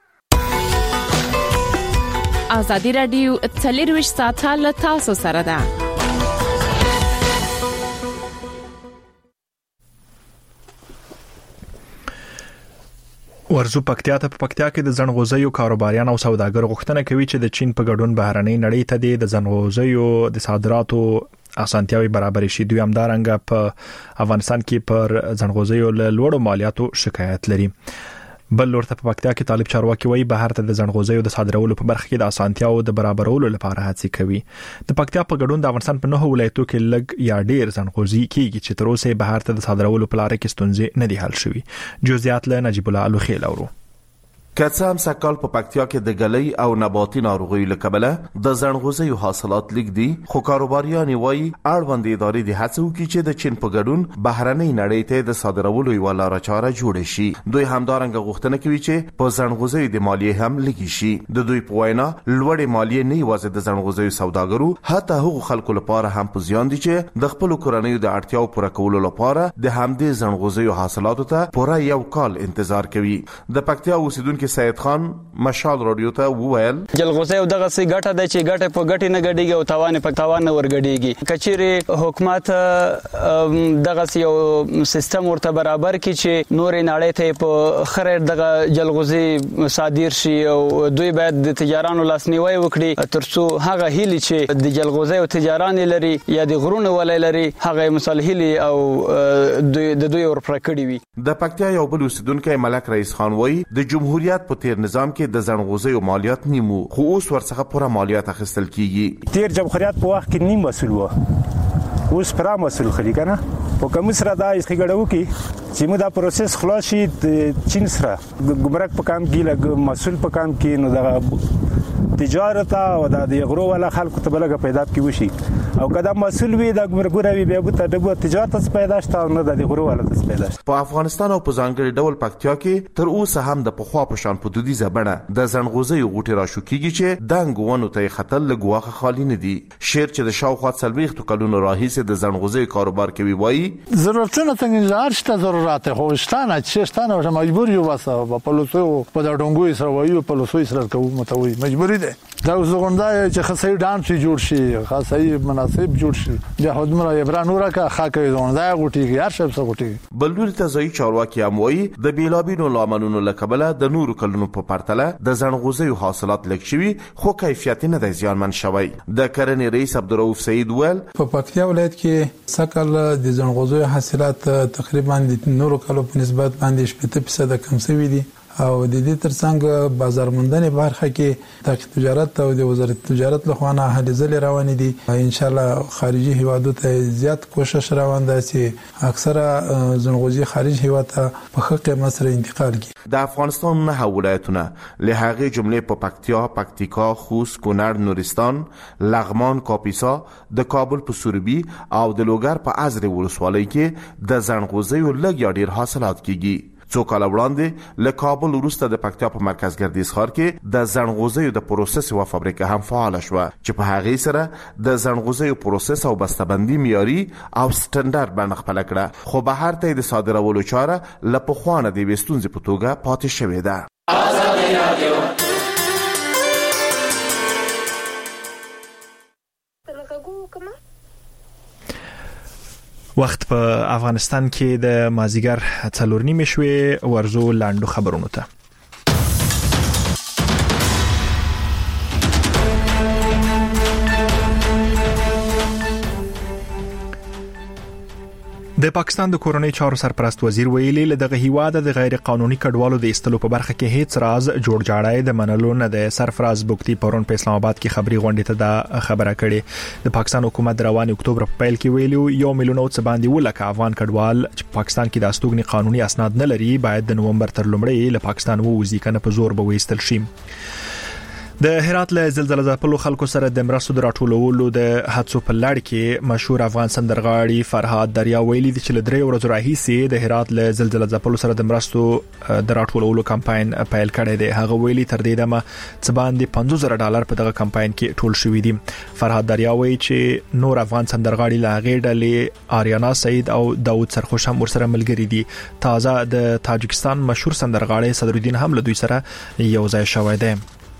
ازادي راډیو څلرویشت ساعته له تاسو سره ده. ورزو پکتیا ته په پکتیا کې د زنغوزیو کاروباریان او سوداګر غوښتنه کوي چې د چین په ګډون بهرنۍ نړۍ ته د زنغوزیو د صادراتو اسانتیاوي برابر شي. دوی همدارنګه په افغانستان کې پر زنغوزیو له لوړو مالیاتو شکایت لري. بل ورته په پکتیا کې طالب چارواکي وایي بهر ته د زنغوزیو د صادرولو په برخه کې د اسانتیاو د برابرولو لپاره هڅې کوي. د پکتیا په ګډون د افغانستان په نهو ولایتو کې لږ یا ډیر زنغوزي کیږي چې تر اوسه بهر ته د صادرولو په لار کې ستونزې نه دي حل شوي. جزئیات له نجیب الله الوخیل اورو. که څه هم سږکال په پکتیا کې د ګلۍ او نباتي ناروغیو له کبله د زنغوزیو حاصلات لږ دي، خو کاروباریان وایي اړوند ادارې د هڅه وکړي چې د چین په ګډون بهرنۍ نړۍ ته د صادرولو یوه لاره چاره جوړه شي. دوی همدارنګه غوښتنه کوي چې په زنغوزیو د مالیې هم لږې شي. د دوی په وینا لوړې مالیې نه یوازې د زنغوزیو سوداګرو حتی هغو خلکو لپاره هم په زیان دي چې د خپلو کورنیو د اړتیاو پوره کولو لپاره د همدې زنغوزیو حاصلاتو ته پوره یو کال انتظار کوي. د پکتیا اوسیدونکو سید خان مشال رادیو ته وویل جلغوزه دغه سي ګټه د چې ګټه په ګټه نه ګډيږي او توان په توان نه ورګډيږي. کچېره حکومت دغه سي یو سیستم ورته برابر کړي چې نور نړۍ ته په خیر دغه جلغوزه صادر شي او دوی باید د تجارانو لاسنیوي وکړي ترڅو هغه هلي چې د جلغوزه او تجاران لري یا د غرونه ولې لري هغه مصالحي او دوی د دوی ورپر کړی وي. د پکتیا یو بل اوسیدونکو ملک رئیس خان وایي د جمهوریت په تیر نظام کې د زنغوزیو مالیات نیمو، خو اوس ورڅخه پوره مالیات اخیستل کیږي. تیر جمهوریت په وخت کې نیم مسول و، اوس پرا مسول خلی کنه په کوم سره دا خګړو کې چې موږ دا پروسس خلاص شي د چین سره ګمرک په کام کې لګ مسول په کام کې نو دا تجارت او د غرو ولا خلکو ته بلګه پیدا کی وشي او کدا مسول وي د ګمرګوروي به بوته د تجارت پیدا شته نه د غرو ولا د پیدا شته. په افغانستان او په ځانګړي ډول پکتیا کې تر اوسه هم د پخوا په شان په دودیزه بڼه د زنغوزیو غوټي را شو کیږي چې دنګ ونه ته خطر لګواخه خالی نه دي. شیر چې د شاوخوا څلويخ کلونو راهیسه د زنغوزیو کاروبار کوي وایي ضرورتونه څنګه شته ضرورت خو شتانه چې شتانه مجبور یو واسه په لوسو په د ډنګوي سره وایو په لوسو سره کوو متوي مجبوری ده. دا زغونډای چې خاصي ډانس جوړ شي خاصي مناسب جوړ شي د هدمره ابران ورکه خاکې زغونډای غوټي هر څه څه غوټي. بلور ته ځای چارواکي هم وایي د بیلابینو لاملونو لکبله د نورو کلونو په پرتله د زنغوزیو حاصلات لږ شوي خو کیفیت نه د زیانمن شوی. د کرنې رئیس عبدالرؤف سعید ویل په پکتیا ولایت کې سکل د زنغوزیو حاصلات تقریبا د نورو کلو په نسبت باندې شپږ فیصد کم شوي دي او د دې ترڅنګ بازار موندنې برخه کې د تجارت او د وزارت تجارت له خوانه هلې ځلې روان دي. ان شاء الله خارجي هیوادو ته زیات کوشش روان ده چې اکثره زنغوزي خارج هیواد ته په ښه قیمت سره انتقال کړي. د افغانستان نه ولایتونه له هغه جملې په پکتیا، پکتیکا، خوست، کونړ، نورستان، لغمان، کاپیسا، د کابل په سوربي او د لوګر په ازرې ولسوالۍ کې د زنغوزیو لږ یا ډیر حاصلات کیږي. څو کاله وړاندې له کابل وروسته د پکتیا په مرکز ګردیز ښار کې د زنغوزیو د پروسس او فابریکه هم فعال شوه چې په هغه سره د زنغوزیو پروسس او بسته‌بندي معیاري او سټنډرډ باندې خپل کړه، خو بهر ته د صادرولو چاره له پخوانه د وستونځ په توګه پاتې شوې ده. وخت په افغانستان کې د مازیګر څلور نیمې شوې. ورزو لاندو خبرونو ته. د پاکستان د کورنۍ چارو سرپرست وزیر ویلي له دغه هیواده د غیر قانوني کډوالو د استلو په برخه کې هیڅ راز جوړ جاړای د منلو نه د سرفراز بوکتی پرون په اسلام آباد کې خبري غونډه ته دا خبره کړې. د پاکستان حکومت روان اکتوبر په پیل کې ویلو یو میلیون او څه باندې ولکه افغان کډوال چې پاکستان کې د استوګنې قانوني اسناد نه لري باید د نومبر تر لومړۍ له پاکستان ووځي کنه په زور به وېستل شي. د هرات له زلزلې ځپلو خلکو سره د مرستو د راټولولو د هڅو په لړ کې مشهور افغان سندرغاړي فرهاد دریا ویلي چې له درې ورځې راهیسې د هرات له زلزلې ځپلو سره د مرستو د راټولولو کمپاین پیل کړی دی. هغه ویلي تر دې دمه څه باندې پنځوس زره ډالر په دغه کمپاین کې ټول شوی دي. فرهاد دریا وایي چې نور افغان سندرغاړي لا غې ډلې آریانا سعید او داوود سرخوش هم ورسره ملګري دي. تازه د تاجکستان مشهور سندرغاړي صدرالدین هم له دوی سره یو ځای شوی دی.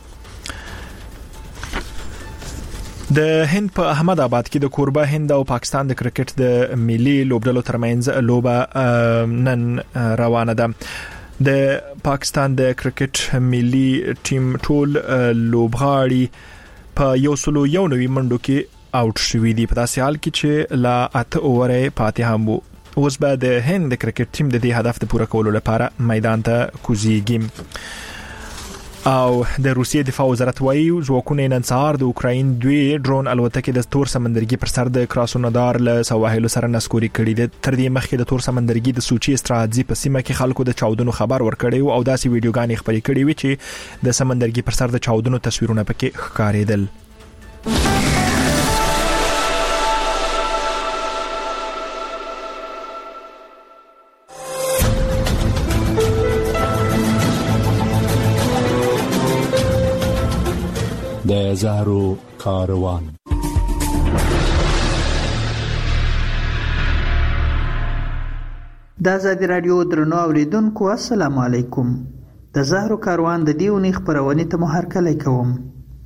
د هند په احمد آباد کې د کوربه هند او پاکستان د کرکټ د ملي لوبډلو ترمنځ لوبه نن روانه ده. د پاکستان د کرکټ ملي ټیم ټول لوبغاړي په یو سلو یو نوي منډو کې آوټ شوي دي په داسې حال کې چې لا اته اوورې پاتې هم وو. اوس به د هند د کرکټ ټیم د دې هدف د پوره کولو لپاره میدان ته کوزيږي. او د روسیې دفاع وزارت وایي ځواکونه نن سهار د اوکراین دوی ډرون الوتکې د تور سمندرګي پر سر د کراسنودار له سواحلو سره نسکوري کړي دي. تر دې مخکې د تور سمندرګي د سوچي استراتیژي په سیمه کې خلکو د چاودنو خبر ورکړی او داسې ویډیوګانې خپرې کړې وي چې د سمندرګي پر سر د چاودنو تصویرونه پکې ښکارېدل. د زهرو کاروان. د آزادي رادیو درنو اوریدونکو السلام علیکم. د زهرو کاروان د دیونی خبرونه ته مو هرکلی کوم.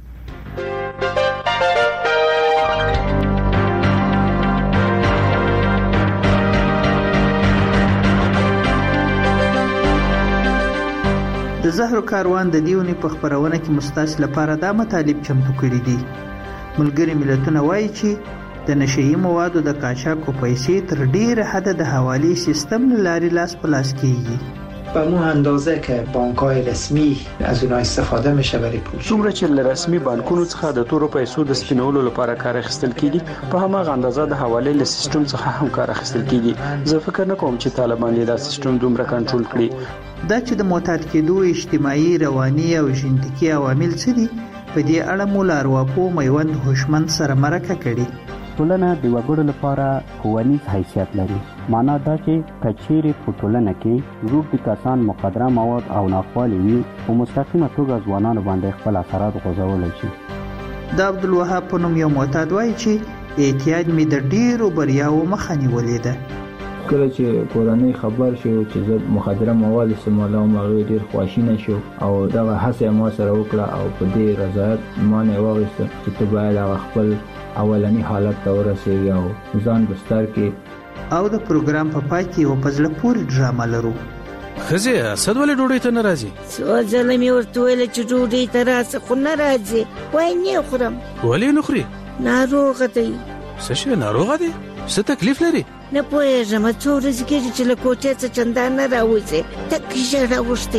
د زهرو کاروان د دیونی په خبرونه کې مستاس لپاره دا مطالب چمتو کړي دي. ملګری ملتونه وایي چې د نشئی موادو د قاچاقو پیسې تر ډیره حد د حوالی سیستم لاري لاس په لاس کیږي. به مو اندازه که بانک‌های رسمی از اونها استفاده میشه برای پول. څومره چې له رسمي بانکونو څخه د تورو پیسو د سپینولو لپاره کار اخیستل کیږي په هماغه اندازه د حواله له سیستم څخه هم کار اخیستل کیږي. زه فکر نه کوم چې طالبان دا سیستم دومره کنټرول کړي. دا چې د معتاد کېدو اجتماعي، رواني او ژوندۍ عوامل څه دي په دې اړه مو لارواپو میوند هوشمند سره مرکه کړي. ټولنه د وګړو لپاره ښوونیز حیثیت لري. معنا دا چې کچېرې په ټولنه کې روغ کسان مقدره مواد او ناخوالې وي په مستقیمه توګه ځوانانو باندې خپل اثرات غورځولی شي. د عبدالوهاب په نوم یو معتاد وایي چې اعتیاد مې د ډېرو بریاوو مخه نیولې ده. کله چې کورنۍ خبر شو چې زه مخدره مواد استعمالوم هغه ډیر خواشینه شو او دغه هڅه ما سره وکړه او په دې رضایت ما نه واغسته چې ته باید هغه خپل اولنی حالت ته ورسېږي او ځان بستر کې. او د پروګرام په پای کې یو په زړه پورې ډرامه لرو. خزه اسد ولې ډوډۍ ته نه راځي؟ څو ځله مې ورته ویل چې ډوډۍ ته راځه خو نه راځي. وای نه خورم. ولې نه خوري؟ ناروغه دی. څه شي ناروغه دی؟ څه تکلیف لري؟ نه پوهېږم څو ورځې کېږي چې له کوټې څخه چندان نه راوځي. تک ژړا اوښتی دی.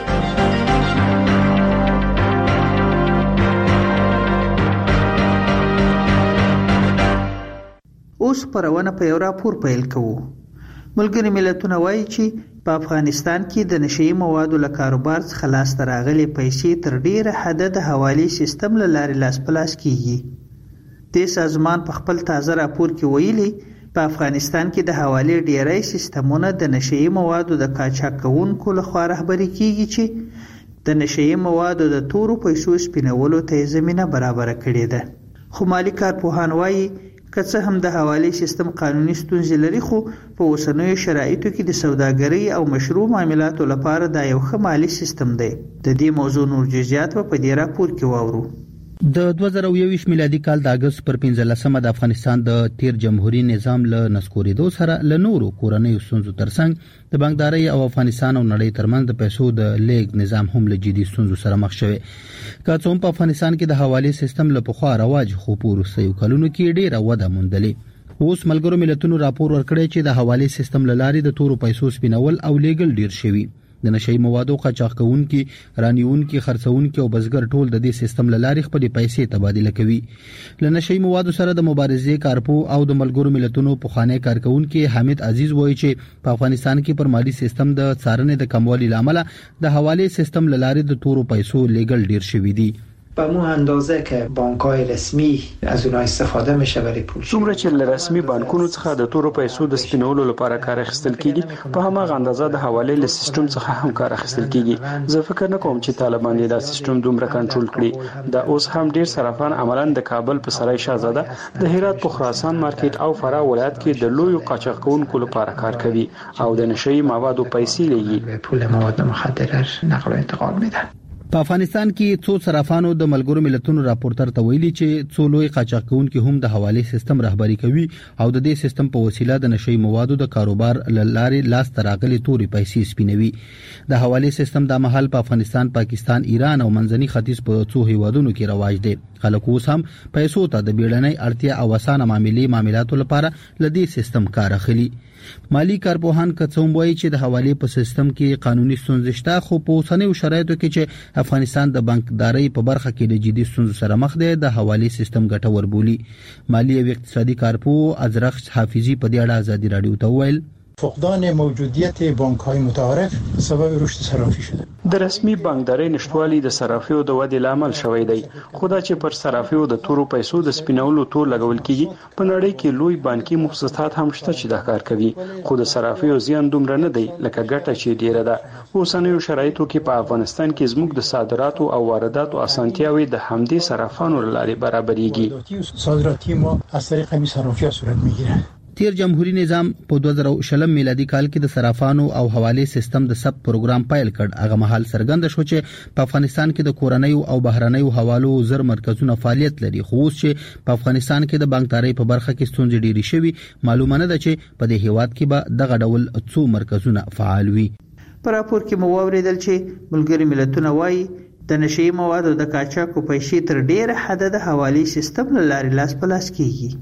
اوس پرونه په یو راپور پیل کوو. ملګري ملتونه وایي چې په افغانستان کې د نشئی موادو له کاروبار څخه لاسته راغلي پیسې تر ډیره حده د حوالې سیستم له لارې لاس په لاس کیږي. د سازمان په خپل تازه راپور کې ویلي په افغانستان کې د حوالې ډیری سیستمونه د نشئی موادو د قاچاق کوونکو لخوا رهبري کیږي چې د نشئی موادو د تورو پیسو سپینولو ته زمينه برابر کړې ده. خو مالي کارپوهان وایي که څه هم د حوالې سیستم قانوني ستونزې لري خو په اوسنیو شرایطو کې د سوداګرۍ او مشروع معاملاتو لپاره دا یو ښه مالي سیستم دی. د دې موضوع نور جزئیات په دې راپور کې واورو. د دوه زره یوویشت میلادي کال د اگست پر پنځلسمه د افغانستان د تیر جمهوریت نظام له نسکورېدو سره له نورو کورنیو ستونزو ترڅنګ د بانکدارۍ او افغانستان او نړۍ ترمنځ د پیسو د لیږد نظام هم له جدي ستونزو سره مخ شوی. که څوم په افغانستان کې د حوالې سیستم له پخوا رواج خو په وروستیو کلونو کې ډیره وده موندلې. اوس ملګرو ملتونو راپور ورکړی چې د حوالې سیستم له لارې د تورو پیسو سپینول او لیږل ډیر شوی. د نشئی موادو قاچاق کوونکي، رانیونکي، خرڅونکي او بزګر ټول د دې سیستم له لارې خپل پیسې تبادله کوي. له نشئی موادو سره د مبارزې کارپو او د ملګرو ملتونو پخوانی کارکونکي حامد عزیز وایي چې په افغانستان کې پر مالی سیستم د څارنې د کموالي لامل د حوالې سیستم له لارې د تورو پیسو لیږل ډیر شوی دی. به مو اندازه که بانک‌های رسمی از اونها استفاده میشه برای پول. څومره چې له رسمي بانکونو څخه د تورو پیسو د سپینولو لپاره کار اخیستل کیږي په هماغه اندازه د حوالې له سیستم څخه هم کار اخیستل کیږي. زه فکر نه کوم چې طالبان دا سیستم دومره کنټرول کړي. دا اوس هم ډیر صرافان عملاً د کابل په سرای شاهزاده، د هرات په خراسان مارکیټ او فراه ولایت کې د لویو قاچاق کوونکو لپاره کار کوي او د نشئی موادو پیسې لګي. پول مواد مخدره نقل و انتقال میدن. په افغانستان کې څو صرافانو د ملګرو ملتونو راپورټر ته ویلي چې څو لوی قاچاق کوونکي هم د حوالې سیستم رهبری کوي او د دې سیستم په وسیله د نشئی موادو د کاروبار لارې لاس تراغلي توري پیسې سپینوي. د حوالې سیستم د محل په افغانستان، پاکستان، ایران او منځني ختیځ په څو هیوادونو کې رواج دی. خلک اوس هم پیسو ته د بیړنۍ اړتیا او اسانه معاملې معاملاتو لپاره لدی سیستم کار اخلي. مالی کارپوهان کڅوم وایي چې د حوالې په سیستم کې قانوني ستونزې شته، خو په اوسنیو شرایطو کې چې افغانستان د بانکدارۍ په برخه کې د جدي ستونزو سره مخ دی، د حوالې سیستم ګټور بولي. مالی او اقتصادي کارپوه ازرخ حافظي په دې اړه ازادي رادیو ته ویل فقدان موجودیت بانک‌های متعارف سبب رشد صرافی شده. د رسمي بانکدارۍ نشټوالي د صرافیو د ودې لامل شوی دی. خدا چې پر صرافیو د تورو پیسو د سپینولو تور لګول کیږي، په نړۍ کې لوی بانکي مؤسسات هم شته چې دا کار کوي، خو د صرافیو زیان دومره نه دی لکه ګټه چې ډیره ده. اوسنیو شرایطو کې په افغانستان کې زموږ د صادراتو او وارداتو اسانتیاوي د همدې صرافانو لارې برابرېږي. صادراتی ما از طریق همین صرافی‌ها صورت میگیره. تیر جمهوریت نظام په دوه زره شلم میلادي کال کې د صرافانو او حوالې سیستم د سب پروګرام پایل کړ. هغه مهال څرګند شو چې په افغانستان کې د کورنیو او بهرنیو حوالو زر مرکزونه فعالیت لري، خو اوس چې په افغانستان کې د بانکدارۍ په برخه کې ستونزې ډېرې شوي، معلومه نه ده چې په دې هیواد کې به دغه ډول څو مرکزونه فعال وي. په راپور کې مو واوریدل چې ملګري ملتونه وایي د نشئی موادو د قاچاق پیسې تر ډیره حده د حوالې سیستم له لارې لاس په لاس کیږي.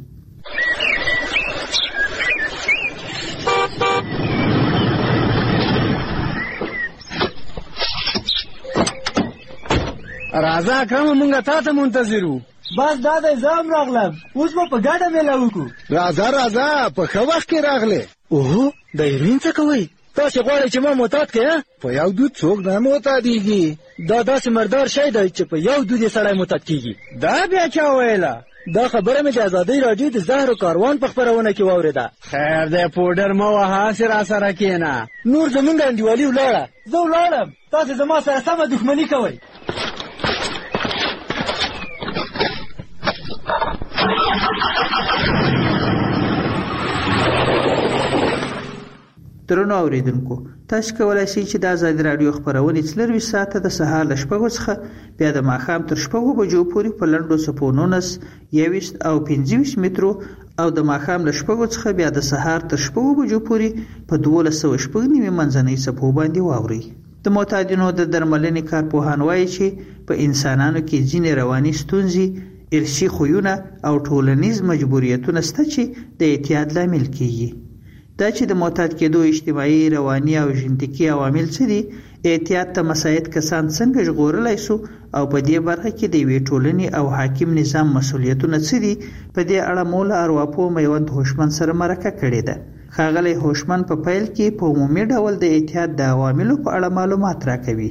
راځه اکرم مونږه تا ته منتظر وو. بس دا د زام راغلم، اوس به په ګډه میله وکړو. راځه راځه په ښه وخت کې راغلې. اوهو د هیروین څه کوئ؟ تاسې غواړئ چې ما معتاد کړې؟ په یو دود څوک نه معتادېږي. دا داسې مردار شی دی چې په یو دود یې سړی معتاد کېږي. دا بیا چا ویله؟ دا خبره مې د ازادۍ راډیو د زهرو کاروان په خپرونه کې واورېده. خیر دی پوډر مه وهه، هسې راسره کښېنه. نور زمونږ انډیوالي ولاړه. زه ولاړم، تاسې زما سره سمه دښمني کوئ. درنو اوریدونکو، تاسو کولای شئ چې د آزادي رادیو خبرونه څلروي ساعته د سهار ل شپږو څخه بیا د ماښام تر شپږو بجو پورې په لنډو څپو نولس، یوویشت او پنځه ویشت مترو او د ماښام له شپږو څخه بیا د سهار تر شپږو بجو پورې په دولس سوه شپږ نوي منځنۍ څپو باندې واورئ. د معتادینو د درملنې کارپوهان وایي چې په انسانانو کې ځینې رواني ستونزې، ارثي خویونه او ټولنیز مجبوریتونه شته چې د اعتیاد لامل کیږي. دا چې د معتاد کېدو اجتماعي، رواني او ژنتیکي عوامل څه دي، احتیاط ته مساعد کسان څنګه ژغورلای شو او په دې برخه کې د یوې ټولنې او حاکم نظام مسؤلیتونه څه دي؟ په دې اړه مولا ارواپوه میوند هوشمند سره مرکه کړې ده. ښاغلی هوشمند په پیل کې په عمومي ډول د احتیاط د عواملو په اړه معلومات راکوي.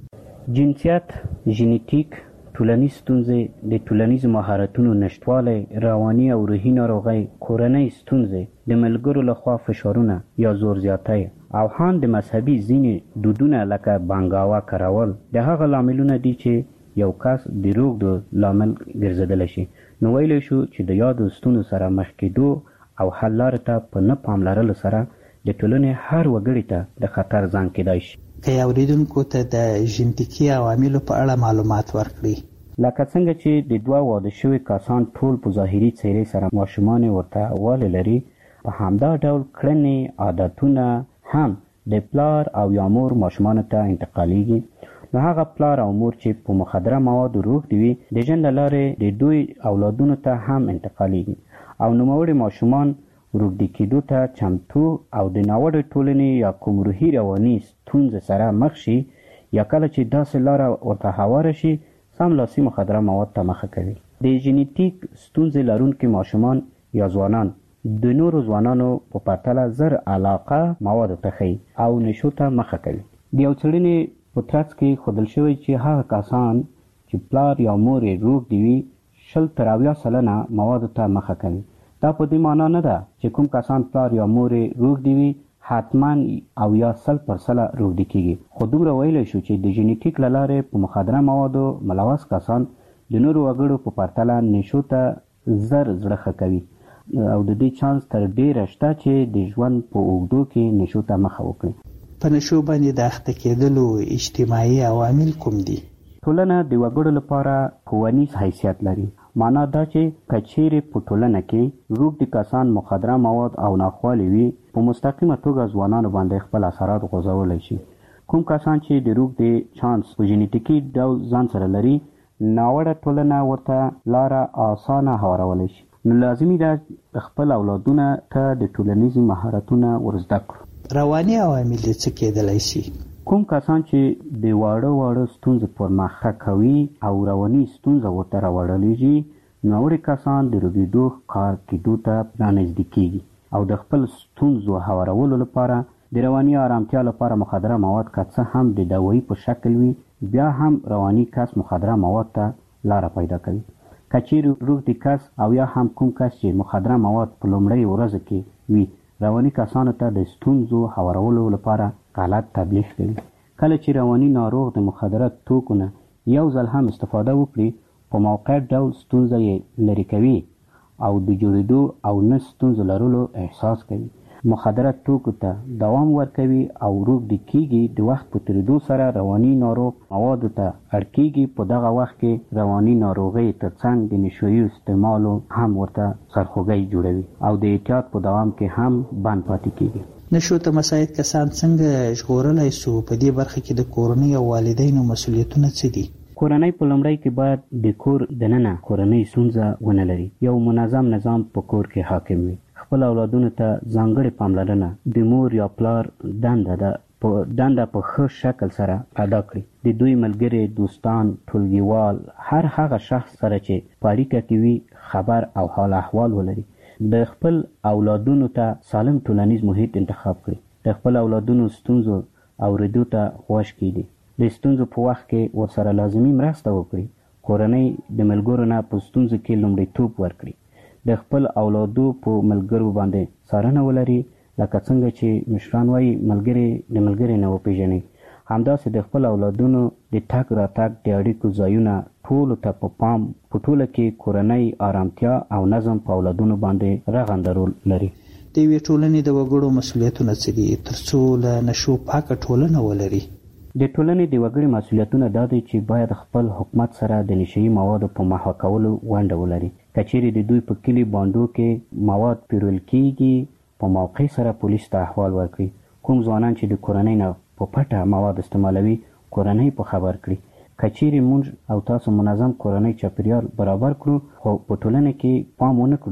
جنسیت، ژنیتیک، ټولنیز ستونزې، د ټولنیزو مهارتونو نشتوالی، رواني او روحي ناروغۍ، کورنۍ ستونزې، د ملګرو لخوا فشارونه یا زور زیاتی او هم د مذهبي ځینې دودونه لکه بانګاوا کارول د هغه لاملونه دي چې یو کس د روږدو لامل ګرځېدلی شي. نو ویلی شو چې د یادو ستونزو سره مخ کېدو او حل لارې ته په نه پاملرلو سره د ټولنې هر وګړي ته د خطر زنګ کېدای شي. که اوریدونکو ته د ژنتیکي عواملو په اړه معلومات ورکړي. لکه څنګه چې د دوه واده شوي کسان ټول په ظاهري څېرې سره ماشومان ورته والی لري، په همدا ډول کړنې، عادتونه هم د پلار او یا مور ماشومانو ته انتقالیږي. نو هغه پلار او مور چې په مخدره موادو روږدي وي د ژوند له لارې د دوی اولادونو ته هم انتقالیږي او نوموړي ماشومان روږدي کېدو ته چمتو او د ناوړه ټولنې یا کوم روحي رواني ستونزې سره مخ شي، یا کله چې داسې لاره ورته هواره شي سملاسي مخدره مواد ته مخه کوي. د ژنیتیک ستونزې لرونکي ماشومان یا ځوانان د نورو ځوانانو په پرتله زر علاقه موادو ته ښیي او نشو ته مخه کوي. د یو څېړنې په ترڅ کې ښودل شوی چې هغه کسان چې پلار یا مور یې روږدي وي شل تر اویا سلنه موادو ته مخه کوي. دا په دې معنا نه ده چې کوم کسان پلار یا مور یې روږدي وي حتما او یا سل پر سله روږدي کېږي، خو دومره ویلی شو چې د ژنیتیک له لارې په مخدره موادو ملوث کسان د نورو وګړو په پرتله نشو ته زر زړه ښه کوي او د دې چانس تر ډیره شته چې د ژوند په اوږدو کې نشو ته مخه وکړي. په نشو باندې د اخته کېدلو اجتماعي عوامل کوم دي؟ ټولنه د وګړو لپاره ښوونیز حیثیت لري. معنا دا چې که چیرې په ټولنه کې روږدي کسان مخدره مواد او ناخوالې وي په مستقیمه توګه ځوانانو باندې خپل اثرات غورځولی شي. کوم کسان چې د روږدي چانس په ژنیتیکي ډول ځان سره لري ناوړه ټولنه ورته لاره اسانه هوارولی شي. نو لازمي ده خپل اولادونه ته د ټولنیزو مهارتونه ورزده کړو. رواني عوامل څه کېدلی شي؟ کوم کسان چې د واړه واړه ستونزو پر مخه کوي او رواني ستونزه ورته راوړلیږي، نوړي کسان د روږدېدو ښکار کېدو ته رانږدې کېږي او د خپل ستونزو هوارولو لپاره د رواني آرامتیا لپاره مخدره مواد که څه هم د دوایي په شکل وي بیا هم رواني کس مخدره مواد ته لاره پیدا کوي. که چیرې روږدي کس او یا هم کوم کس چې مخدره مواد په لومړۍ ورځو کې وي رواني کسانو ته د ستونزو هوارولو لپاره غلط تبلیغ کوي. کله چې رواني ناروغ د مخدره توکو نه یو ځل هم استفاده وکړي په موقع ډول ستونزه یې لرې کوي او د جوړېدو او نه ستونزو لرلو احساس کوي. مخدره توکو ته دوام ورکوي او روږدي کېږي. د وخت په تېرېدو سره رواني ناروغ موادو ته اړ کېږي. په دغه وخت کې رواني ناروغۍ تر څنګ د نشویو استعمالو هم ورته سرخوږی جوړوي او د احتیاط په دوام کې هم بند پاتې کېږي. نشو ته مساعد کسان څنګه ژغورلی شو؟ په دې برخه کې د کورنۍ او والدینو مسؤلیتونه څه دي؟ کورنۍ په لومړی کې باید د کور دننه کورنۍ ستونزه ونه لري. یو منظم نظام په کور کې حاکم وي. خپل اولادونو ته ځانګړې پاملرنه د مور یا پلار دنده ده په دنده په ښه شکل سره ادا کړي. د دوی ملګري، دوستان، ټولګیوال، هر هغه شخص سره چې په اړیکه کې وي خبر او حال احوال ولري. د خپل اولادونو ته سالم ټولنیز محیط انتخاب کړي. د خپل اولادونو ستونزو اوریدو ته خوښ کړي. د ستونزو په وخت کې ورسره لازمي مرسته وکړي. کورنۍ د ملګرو نه په ستونزو کې لومړیتوب ورکړي. د خپل اولادو په ملګرو باندې څارنه ولري، لکه څنګه چې مشران وایي ملګري د ملګري نه وپېژني. همداسې د خپل اولادونو د تګ راتګ د اړیکو ځایونه ټولو ته په پام په ټوله کې کورنۍ آرامتیا او نظم په اولادونو باندې رغنده رول لري. د یوې ټولنې د وګړو مسؤلیتونه څه دي تر څو له نشو پاکه ټولنه ولري؟ د ټولنې د وګړي مسؤلیتونه دا دی چې باید خپل حکومت سره د نشهیي موادو په محوه کولو ونډه ولري. که چیرې د دوی په کلي بانډو کې مواد پیرل کېږي په موقع سره پولیس ته احوال ورکړي. کوم ځوانان چې د کورنۍ نه په پټه مواد استعمالوي کورنۍ په خبر کړي. که چیرې موږ او تاسو منظم کورنۍ چاپیریال برابر کړو خو په ټولنه کې پام ونه کړو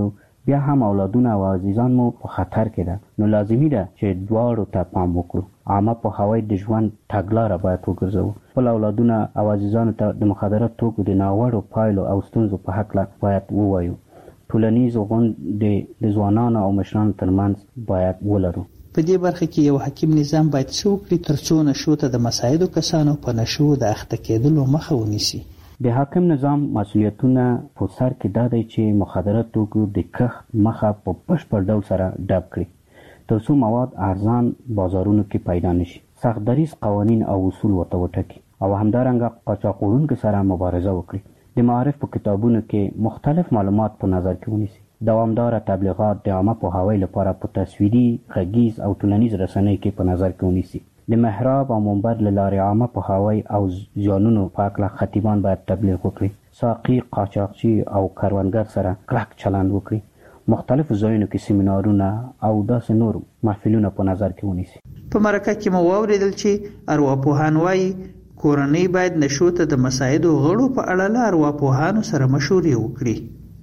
بیا هم اولادونه او عزیزان مو په خطر کې ده. نو لازمي ده چې دواړو ته پام وکړو. عامه پوهاوی د ژوند تګلاره باید وګرځوو. خپل اولادونه او عزیزانو ته د مخدرات توکو د ناوړو پایلو او ستونزو په هکله باید ووایو. ټولنیز غونډې د ځوانانو او مشرانو ترمنځ باید ولرو. په دې برخه کې یو حکیم نظام باید څه وکړي ترڅو نشو ته د مساعدو کسانو په نشو د اخته کېدلو مخه ونیسي؟ د حاکم نظام مسؤلیتونه په سر کې دا دی چې مخدرات توکو د کښت مخه په بشپړ ډول سره ډب کړي ترڅو مواد ارزان بازارونو کې پیدا نشي. سخت دریځ قوانین او اصول ورته وټاکي او همدارنګه قاچاقونکو سره مبارزه وکړي. د معارف په کتابونو کې مختلف معلومات په نظر کې ونیسي. دوامدار تبلیغات د عامه پوهاوی لپاره په تصویري، غږیز او ټولنیز رسنۍ کې په نظر کې ونیسي. د محراب او منبر له لارې عامه پوهاوی او ځانونو په اړه خطیبان باید تبلیغ وکړي. ساقي، قاچاقچي او کروندګر سره کلک چلند وکړي. مختلفو ځایونو کې سیمینارونه او داسې نور محفلونه په نظر کې ونیسي. په مرکه کې مو واوریدل چې ارواپوهان وایي کورنۍ باید نشو ته د مساعدو غړو په اړه له ارواپوهانو سره مشورې وکړي.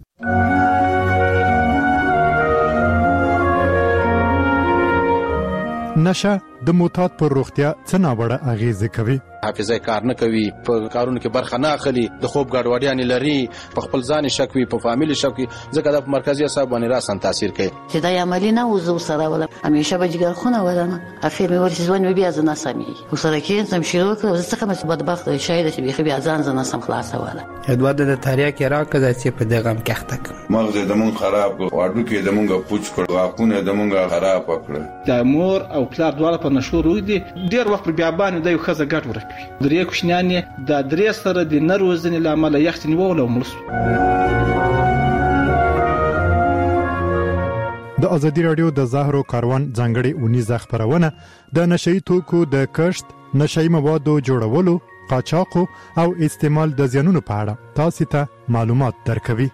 نشه د معتاد پر روغتیا څه ناوړه اغیزه کوي؟ حافظه کار نه کوي، په کارونو کې برخه نه اخلي، د خوب ګډوډیاں لري، په خپل ځان شک وي، په فامیلی شک وي، ځکه د مرکزی اعصاب باندې راسن تاثیر کوي. چې دا عملی نه وزو سره ولا همیشه به جګر خونه ودانه اخر مې ورسې ځوان بیا ځنه سمي وسره کې سم شروع کړ زه څنګه مې بدبخت شاید چې بيخي بیا ځان ځنه سم خلاص ولا ادوار د تاریخ کې راکړه چې په دغه کې اخته مغز د مون خراب کړ، واډو کې د مونږه پوچ کړ، واقونه د مونږه خراب کړ. د مور او پلار دواړه په نشو روي دي ډیر وخت پر بیا باندې د یو خزه ګټ ورکوي. درې کوشنیان د درې سره د نروزنې لامل یخت نیول او ملس. د ازادي رادیو د زهرو کاروان ځانګړي اونیزه خبرونه د نشئی توکو د کښت، نشئی موادو جوړولو، قاچاق او استعمال د زیانونو په اړه تاسو ته معلومات درکوي.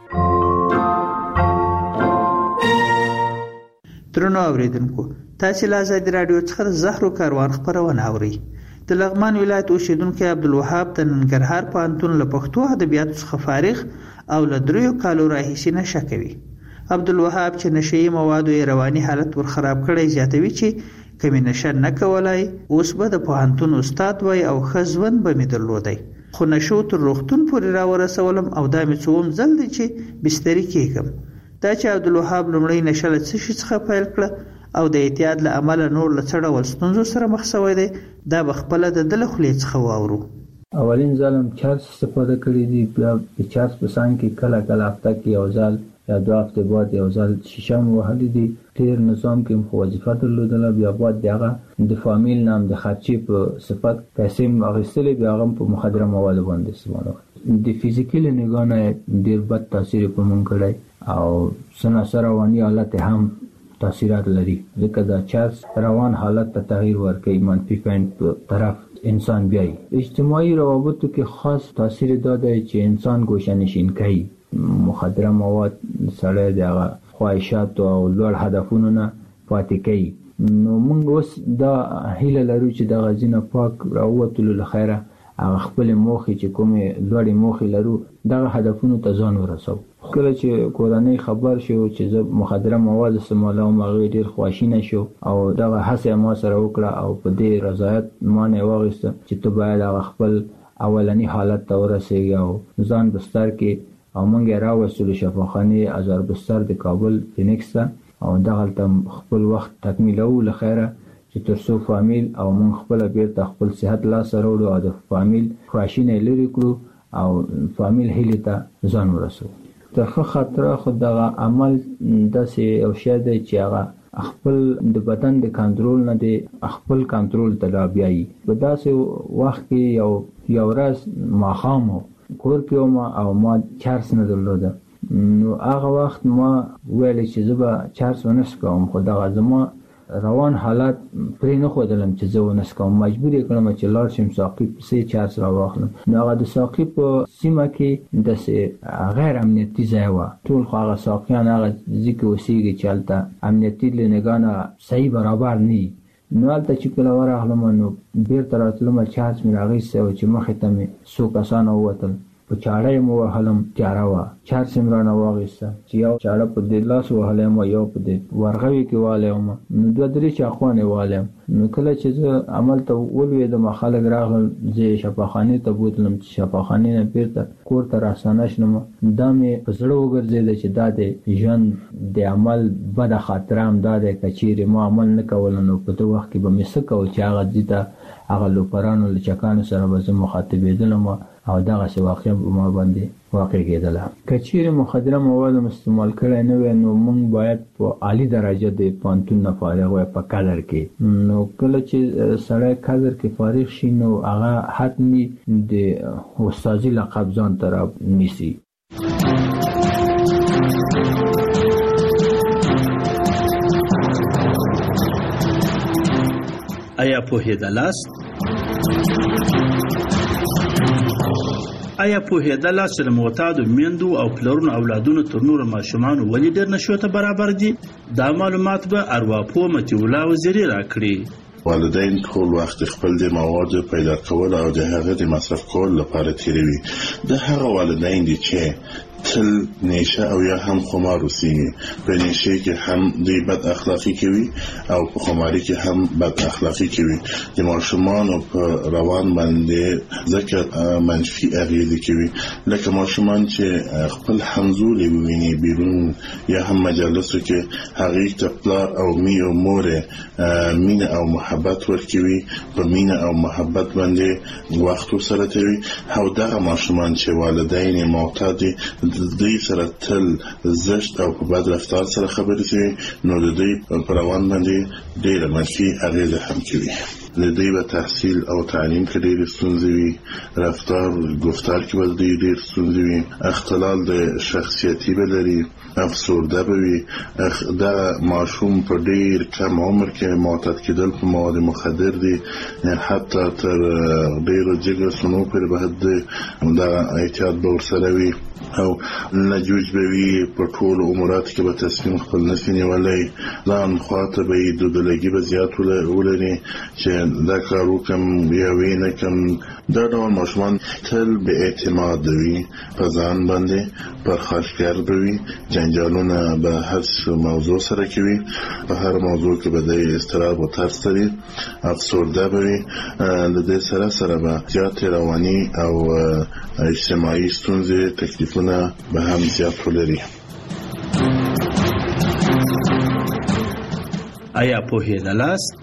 درنو اوریدونکو، تاسو له ازادي رادیو څخه زهرو کاروان خبرونه اورئ. د لغمان ولایت اوسیدونکو عبدالوهاب د ننګرهار پوهنتون له پښتو ادبیاتو څخه فارغ او له دریو کالو راهیسې نشه کوي. عبدالوهاب چې نشئی موادو یې رواني حالت ور خراب کړی زیاتوي چې کمی نشه نه کولای اوس به د پوهنتون استاد وای او ښه ژوند به مې درلودی، خو نشو تر روغتون پورې راورسولم او دا مې څوم ځل دی چې بستري کېږم. دا چې عبدالوهاب لومړی نشه له څه شي څخه پیل کړه او د اعتیاد له امله نور له څه ډول ستونزو سره مخ شوی دی، دا به خپله د ده له خولې څخه واورو. اولین ځل هم چارج استفاده کړی دی، بیا د چارج په څنګ کې کله کله هفته کې یو ځل یا دوه هفتې بعد یو ځل شیشه مې وهلي دي. ډېر نظام کې مو وظیفه درلودله، بیا بعد د هغه د فامیل نام د خرچې په صفت پیسې مې اخیستلې، بیا هغه په مخدره موادو باندې استعمالول. د فزیکي له نګاه نه ډېر بد تاثیر په مونږ کړی او څه ناڅه رواني حالت هم تاثیرات لري، ځکه دا چارج روان حالت ته تغییر ورکوي، منفي پوینټ په طرف انسان بیایي. اجتماعي روابطو کې خاص تاثیر دا دی چې انسان ګوشه نشین کوي. مخدره مواد سړی د هغه خواهشاتو او لوړ هدفونو نه پاتې کوي. نو موږ اوس دا هیله لرو چې دغه ځینه پاک راووتلو له خیره هغه خپلې موخې چې کومې لوړې موخې لرو دغه هدفونو ته ځان ورسوو. کله چې کورنۍ خبر شو چې زه مخدره مواد استعمالوم، هغې ډېر خواشینه شو او دغه هڅه ما سره وکړه او په دې رضایت ما نه یې واخیسته چې ته باید هغه خپل اولني حالت ته ورسېږي او ځان بستر کې او موږ یې راوستلو شفاخانې ازار بستر د کابل فینکس ته او دغلته خپل وخت تکمیلوو له خیره چې تر څو فامیل او موږ خپله بیرته خپل صحت لاسته راوړو او د فامیل خواشینه یې لرې کړو او فامیل هیلې ته ځان ورسوو. ترخه خاطره خو دغه عمل داسې یو شی دی چې هغه خپل د بدن د کنټرول نه دی خپل کنټرول ته را بیایي. په داسې وخت کې یو یو ورځ ماښام و، کور کې وم او ما چارج نه درلوده. نو هغه وخت ما ویل چې زه به چارج ونه څکوم، خو دغه زما روان حالت پرې نه ښودلم چې زه ونه څکوم. مجبور یې کړم چې لاړ شم ساقي پسې چارج راواخلم. نو هغه د ساقي په سیمه کې داسې غیر امنیتي ځای وه، ټول خو هغه ساقیان هغه ځای کې اوسېږي چې هلته امنیتي له نګاه نه صحیح برابر نه وي. نو هلته چې کله ورغلم نو بېرته راتلم چارج مې راغیستی و چې مخې ته مې څو کسان ووتل، په چاړه مو وهلم تیاره وه چار سمرانه واغېسته چې یو چاړه په دې لاس وهلم یو په دې ورغوي کې والیم نو دوه درې چاقوانې والیم نو کله چې زه عمل ته ولوېدم خلک راغلل زه شفاخانې ته بوتلم چې شفاخانې نه بیرته کور ته راستانه شلم دا مې په زړه وګرځېده چې دا د ژوند د عمل بده خاطره هم دا دی که چیرې ما عمل نه کوله نو په دې وخت کې به مې څه کول چې هغه ځي ته هغه لوپرانو لچکانو سره به زه مخاطبېدلم او دغسې واقع ما باندې واقع کېدله که چیرې مخدره مواد استعمال کړی نه وی نو موږ باید په عالي درجه د پوهنتون نه فارغ وی په کادر کې نو کله چې سړی کادر کې فارغ شي نو هغه حتمي د استادي لقب ځان ته رانیسي. آیا پوهېدلاست؟ آیا پوهېدلاست چې د معتادو میندو او پلرونو اولادونو تر نورو ماشومانو ولې ډېر نشو ته برابر دي؟ دا معلومات به ارواپوه مطیع الله وزیري راکړي. والدین ټول وخت خپل د موادو پیدا کول او د هغه د مصرف کول لپاره تیروي. د هغه والدین دي چې تل نشه او یا هم خمار اوسېږي. په نشه کې هم دوی بد اخلاقی کوي او په خماري کې هم بد اخلاقی کوي. د ماشومانو په روان باندې ځکه منفي اغېزې کوي لکه ماشومان چې خپل همزولي وویني بیرون یا هم مجالسو کې هغې ته پلار او می او مور مینه او محبت ورکوي په مینه او محبت باندې وخت ورسره تېروي او دغه ماشومان چې والدین معتاد دي د دوی سره تل زشت او په بد رفتار سره خبرې کوي نو د دوی په روان باندې ډېره منفي اغېزه هم کوي. د دوی به تحصیل او تعلیم کې ډېرې ستونزې وي رفتار گفتار کې به دوی ډېر ستونزې وي اختلال د شخصیتي به لري افسرده به وي دا ماشوم په ډېر کم عمر کې معتاد کېدل په مواد مخدر دي حتی تر ډېرو جګو سنو پورې به دغه احتیاط به ورسره وي او لجوج به وي په ټولو اموراتو کې به تصمیم خپل نشي نیولی ځان خواته به یې دودلګي به زیات ولري چې دا کار وکړم یا ویې نه کړم. دا ډول ماشومان تل بې اعتماد وي په ځان باندې پرخاشګر به وي جنجالونه به هر موضوع سره کوي په هر موضوع کې به د اضطراب و ترس لري افسرده به وي د دې سره سره به زیاتې رواني او اجتماعي ستونزې تکلیفونه به هم زیات ولري. آیا پوهېدلاست؟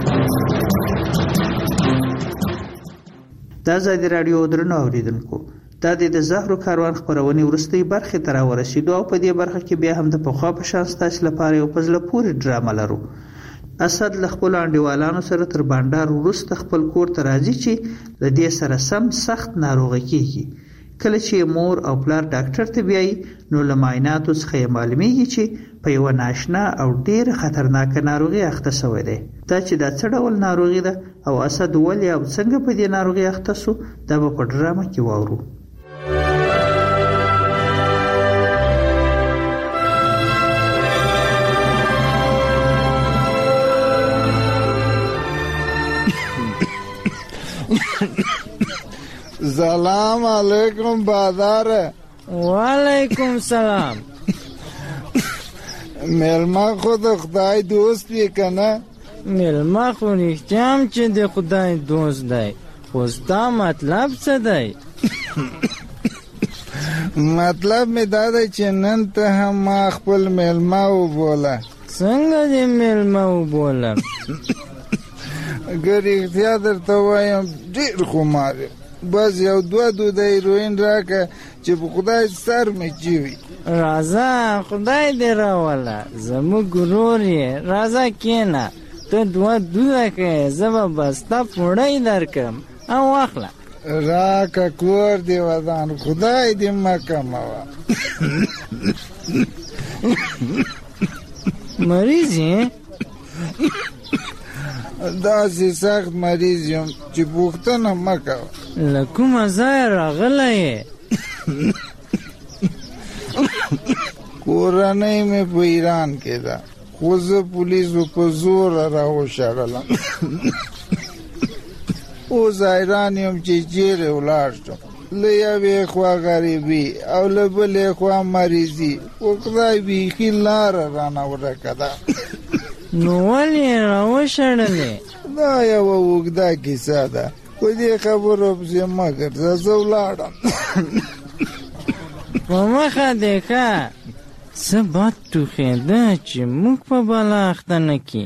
دا ازادي راډیو درنو اوریدونکو دا د زهرو کاروان خبرونه ورستۍ برخه تر ورسېدو او په دې برخه کې بیا هم د پخوا په شان ستاسو لپاره یو پزله پوری ډرامه لرو. اسد له خپل انډیوالانو سره تر بانډار وروسته خپل کور ته راځي چې د دې سره سم سخت ناروغي کیږي. کله چې مور او پلار ډاکټر ته بیایي نو له معایناتو څخه یې معلومیږي چې په یوه ناشنا او ډېره خطرناکه ناروغي اخته شوی دی. دا چې دا څه ډول ناروغي ده او اسد ولې او څنګه په دې ناروغي اخته شو دا به په ډرامه کې واورو. سلام علیکم بادار. وعلیکم سلام. ملما خود خدای دوست وی کنه؟ ملما خو نشتیم چې د خدای دوست دی خو ستا مطلب څه دی؟ مطلب می دا دی چې نن ته هم ما خپل ملما وبوله. څنګه دې ملما وبولم؟ که رښتیا درته وایم ډېر خمار یم بس یو دوه دوده هیروین راکه چې په خدای سر مې چوي. راځه خدای دې راوله زموږ ورور یې راځه کښېنه ته دوه دوده که زه به بسته پوړی درکړم او واخله راکه کور دې ودان خدای دې مه کموه. مریض یې؟ داسې سخت مریض یم چې پوښتنه مه کوه. له کومه ځایه راغلی یې؟ کورنۍ مې په ایران کې ده خو زه پولیسو په زوره راوشړلم. اوس حیران یم چې چیرې ولاړ شم. له یوې خوا غریبي او له بلې خوا مریضي خو خدای بیخي لاره رانه ورکه ده. نو ولې یې راوشړلې؟ دا یوه اوږده کیسه ده، په دې خبرو پسې مه ګرځه، زه ولاړم. په مخه دې ښه، څه بد ټوخېده چې موږ په بلا اخته نه کړي.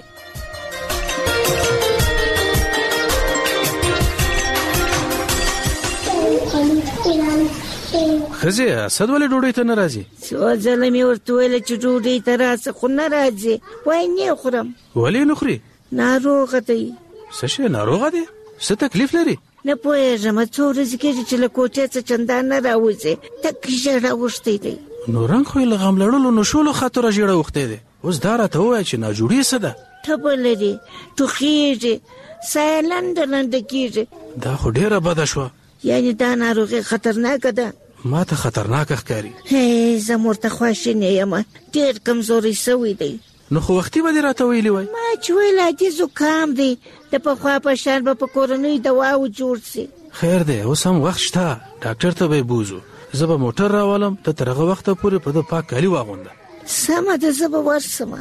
ښځې اسد ولې ډوډۍ ته نه راځي؟ څو ځله مې ورته ویله چې ډوډۍ ته راځه خو نه راځي. وایي نه خورم. ولې نه خوري؟ ناروغه دی. څه شی ناروغه دی؟ څه تکلیف لري؟ نه پوهېږم، څو ورځې کېږي چې له کوټې څه چندان نه راوځي، تک ژړه اوښتی دی. نو رنګ خو یې له غم لړلو نشولو خاطره ژړه اوښتی دی. اوس دا راته ووایه چې ناجوړي څه ده؟ تبه لري، ټوخېږي، ساه یې لنډه لنډه کېږي. دا خو ډېره بده شوه. یعنې دا ناروغي خطرناکه ده؟ ما ته خطرناکه ښکاري. هی زه ورته خواشینې یم، ډېر کمزوری سوی دی. نو خو وختي به دې راته ویلي وای. ما چې ویل عادي زکام دی، د پخوا په شان به په کورنیو دواو جوړ سي. خیر دی، اوس هم وخت شته، ډاکټر ته به یې بوځو. زه به موټر راولم، ته تر هغه وخته پورې په ده پاک کالي واغونده. سمه ده، زه به ورسمه.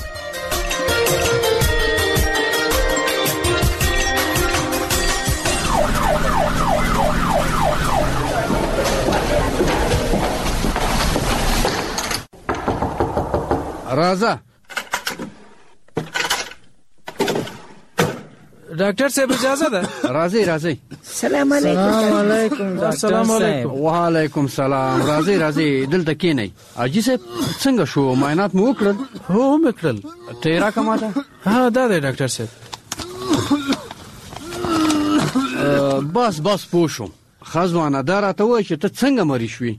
راځه ډاکټر صاحب اجازه ده؟ راځئ راځئ. سلام علیکم. السلام علیکم. وعلیکم سلام. راځئ راځئ دلته کېنئ. حاجي صاحب څنګه شو؟ معاینات مو وکړل؟ هو مې کړل. ته راکه ماته. ها دا دی ډاکټر صاحب. بس بس پوه شوم. ښه ځوانه دا راته ووایه چې ته څنګه مریض شوې؟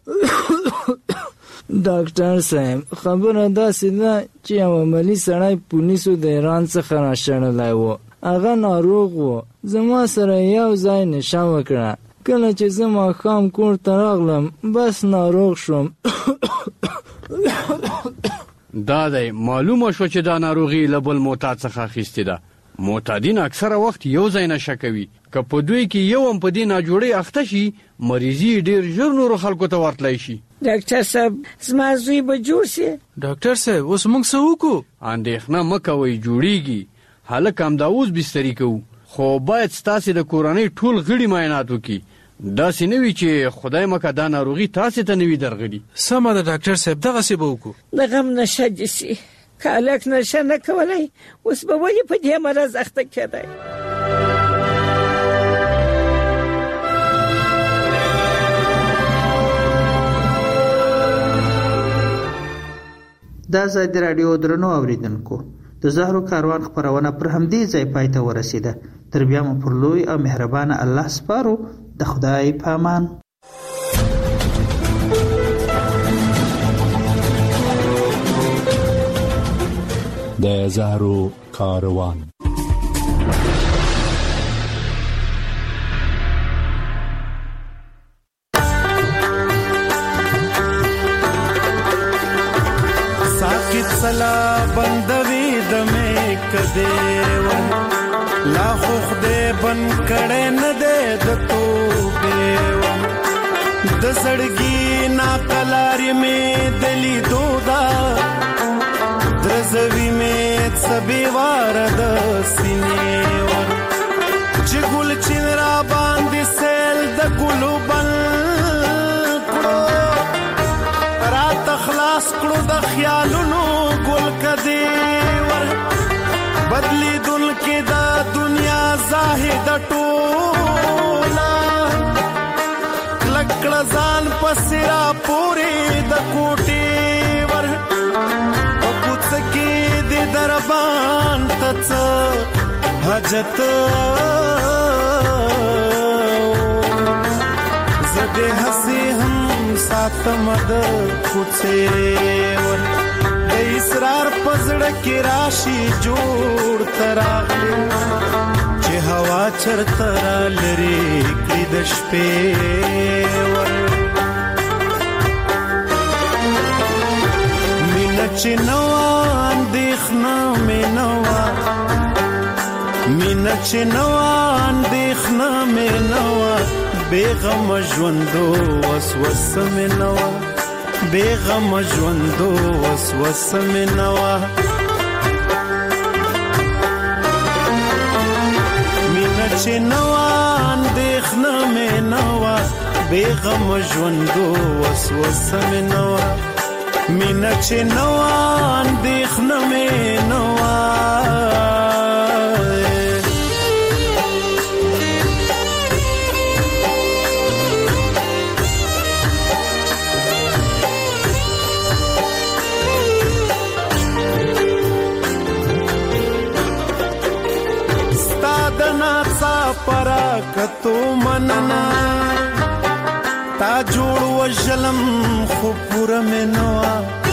ډاکټر صاحب خبره داسې ده چې یو عملي سړی پولیسو د ایران څخه راشړلی و، هغه ناروغ و، زما سره یو ځای نشه وکړه. کله چې زه ماښام کور ته راغلم بس ناروغ شوم. دا دی معلومه شوه چې دا ناروغي له بل معتاد څخه اخیستې ده. معتادین اکثره وخت یو ځای نشه کوي، که په دوی کې یو هم په دې ناجوړۍ اخته شي مریضي ډېر ژر نورو خلکو ته ورتلی شي. ډاکټر صاحب زما زوی به جوړ سي؟ ډاکټر صاحب اوس موږ څه وکړو؟ اندېښنه مه کوئ، جوړیږي. هلک همدا اوس بستري کوو، خو باید ستاسې د کورنۍ ټول غړي معاینات وکړي. داسې نه وي چې خدای مکه دا ناروغي تاسې ته نه وي درغلي. سمه ده ډاکټر صاحب، دغسې به وکړو. د غم نشه دې سي، که هلک نشه نه کولی اوس به ولې په دې مرض اخته کېدی؟ دا ځای د راډیو درنو اوریدونکو د زهرو کاروان خپرونه پر همدې ځای پای ته ورسیده. تر بیا مو پر لوی او مهربانه الله سپارو. د خدای په امان. د زهرو کاروان. سلا بندوی دمه کده و لا خوخ دے بن کڑے نہ دے دتو بے و د زړګي نا کلاری میں دلی دودا درزوی میں سبی وار د سینې و چې ګل چنرا باندې سیل د ګلو بن کړو رات خلاص کړو د خیالونو ګل کدی ور بدلی دل کې دا دنیا زاهد ټولا لکړه ځان پسرا پوری د کوټي ور او کوڅ کې د دربان تڅ حاجت زده هسي هم ساتم د کوڅه ور اسرار پزړه کې راشي جوړ تراغلي چې هوا چرته را لري کړي د شپې ور مینه چې نو اندېښنه مې نو مینه چې نو اندېښنه مې نو بیغم ژوندو وسوسه مې نه وه بیغم ژوندو وسوسه مې نه وه مینه چې نه وه اندېښنه مې نه وه بیغم ژوندو وسوسه مې نه وه مینه چې نه وه اندېښنه مې نه وه پرا کتو مننا تا جوړ وجلم خو پورا منوا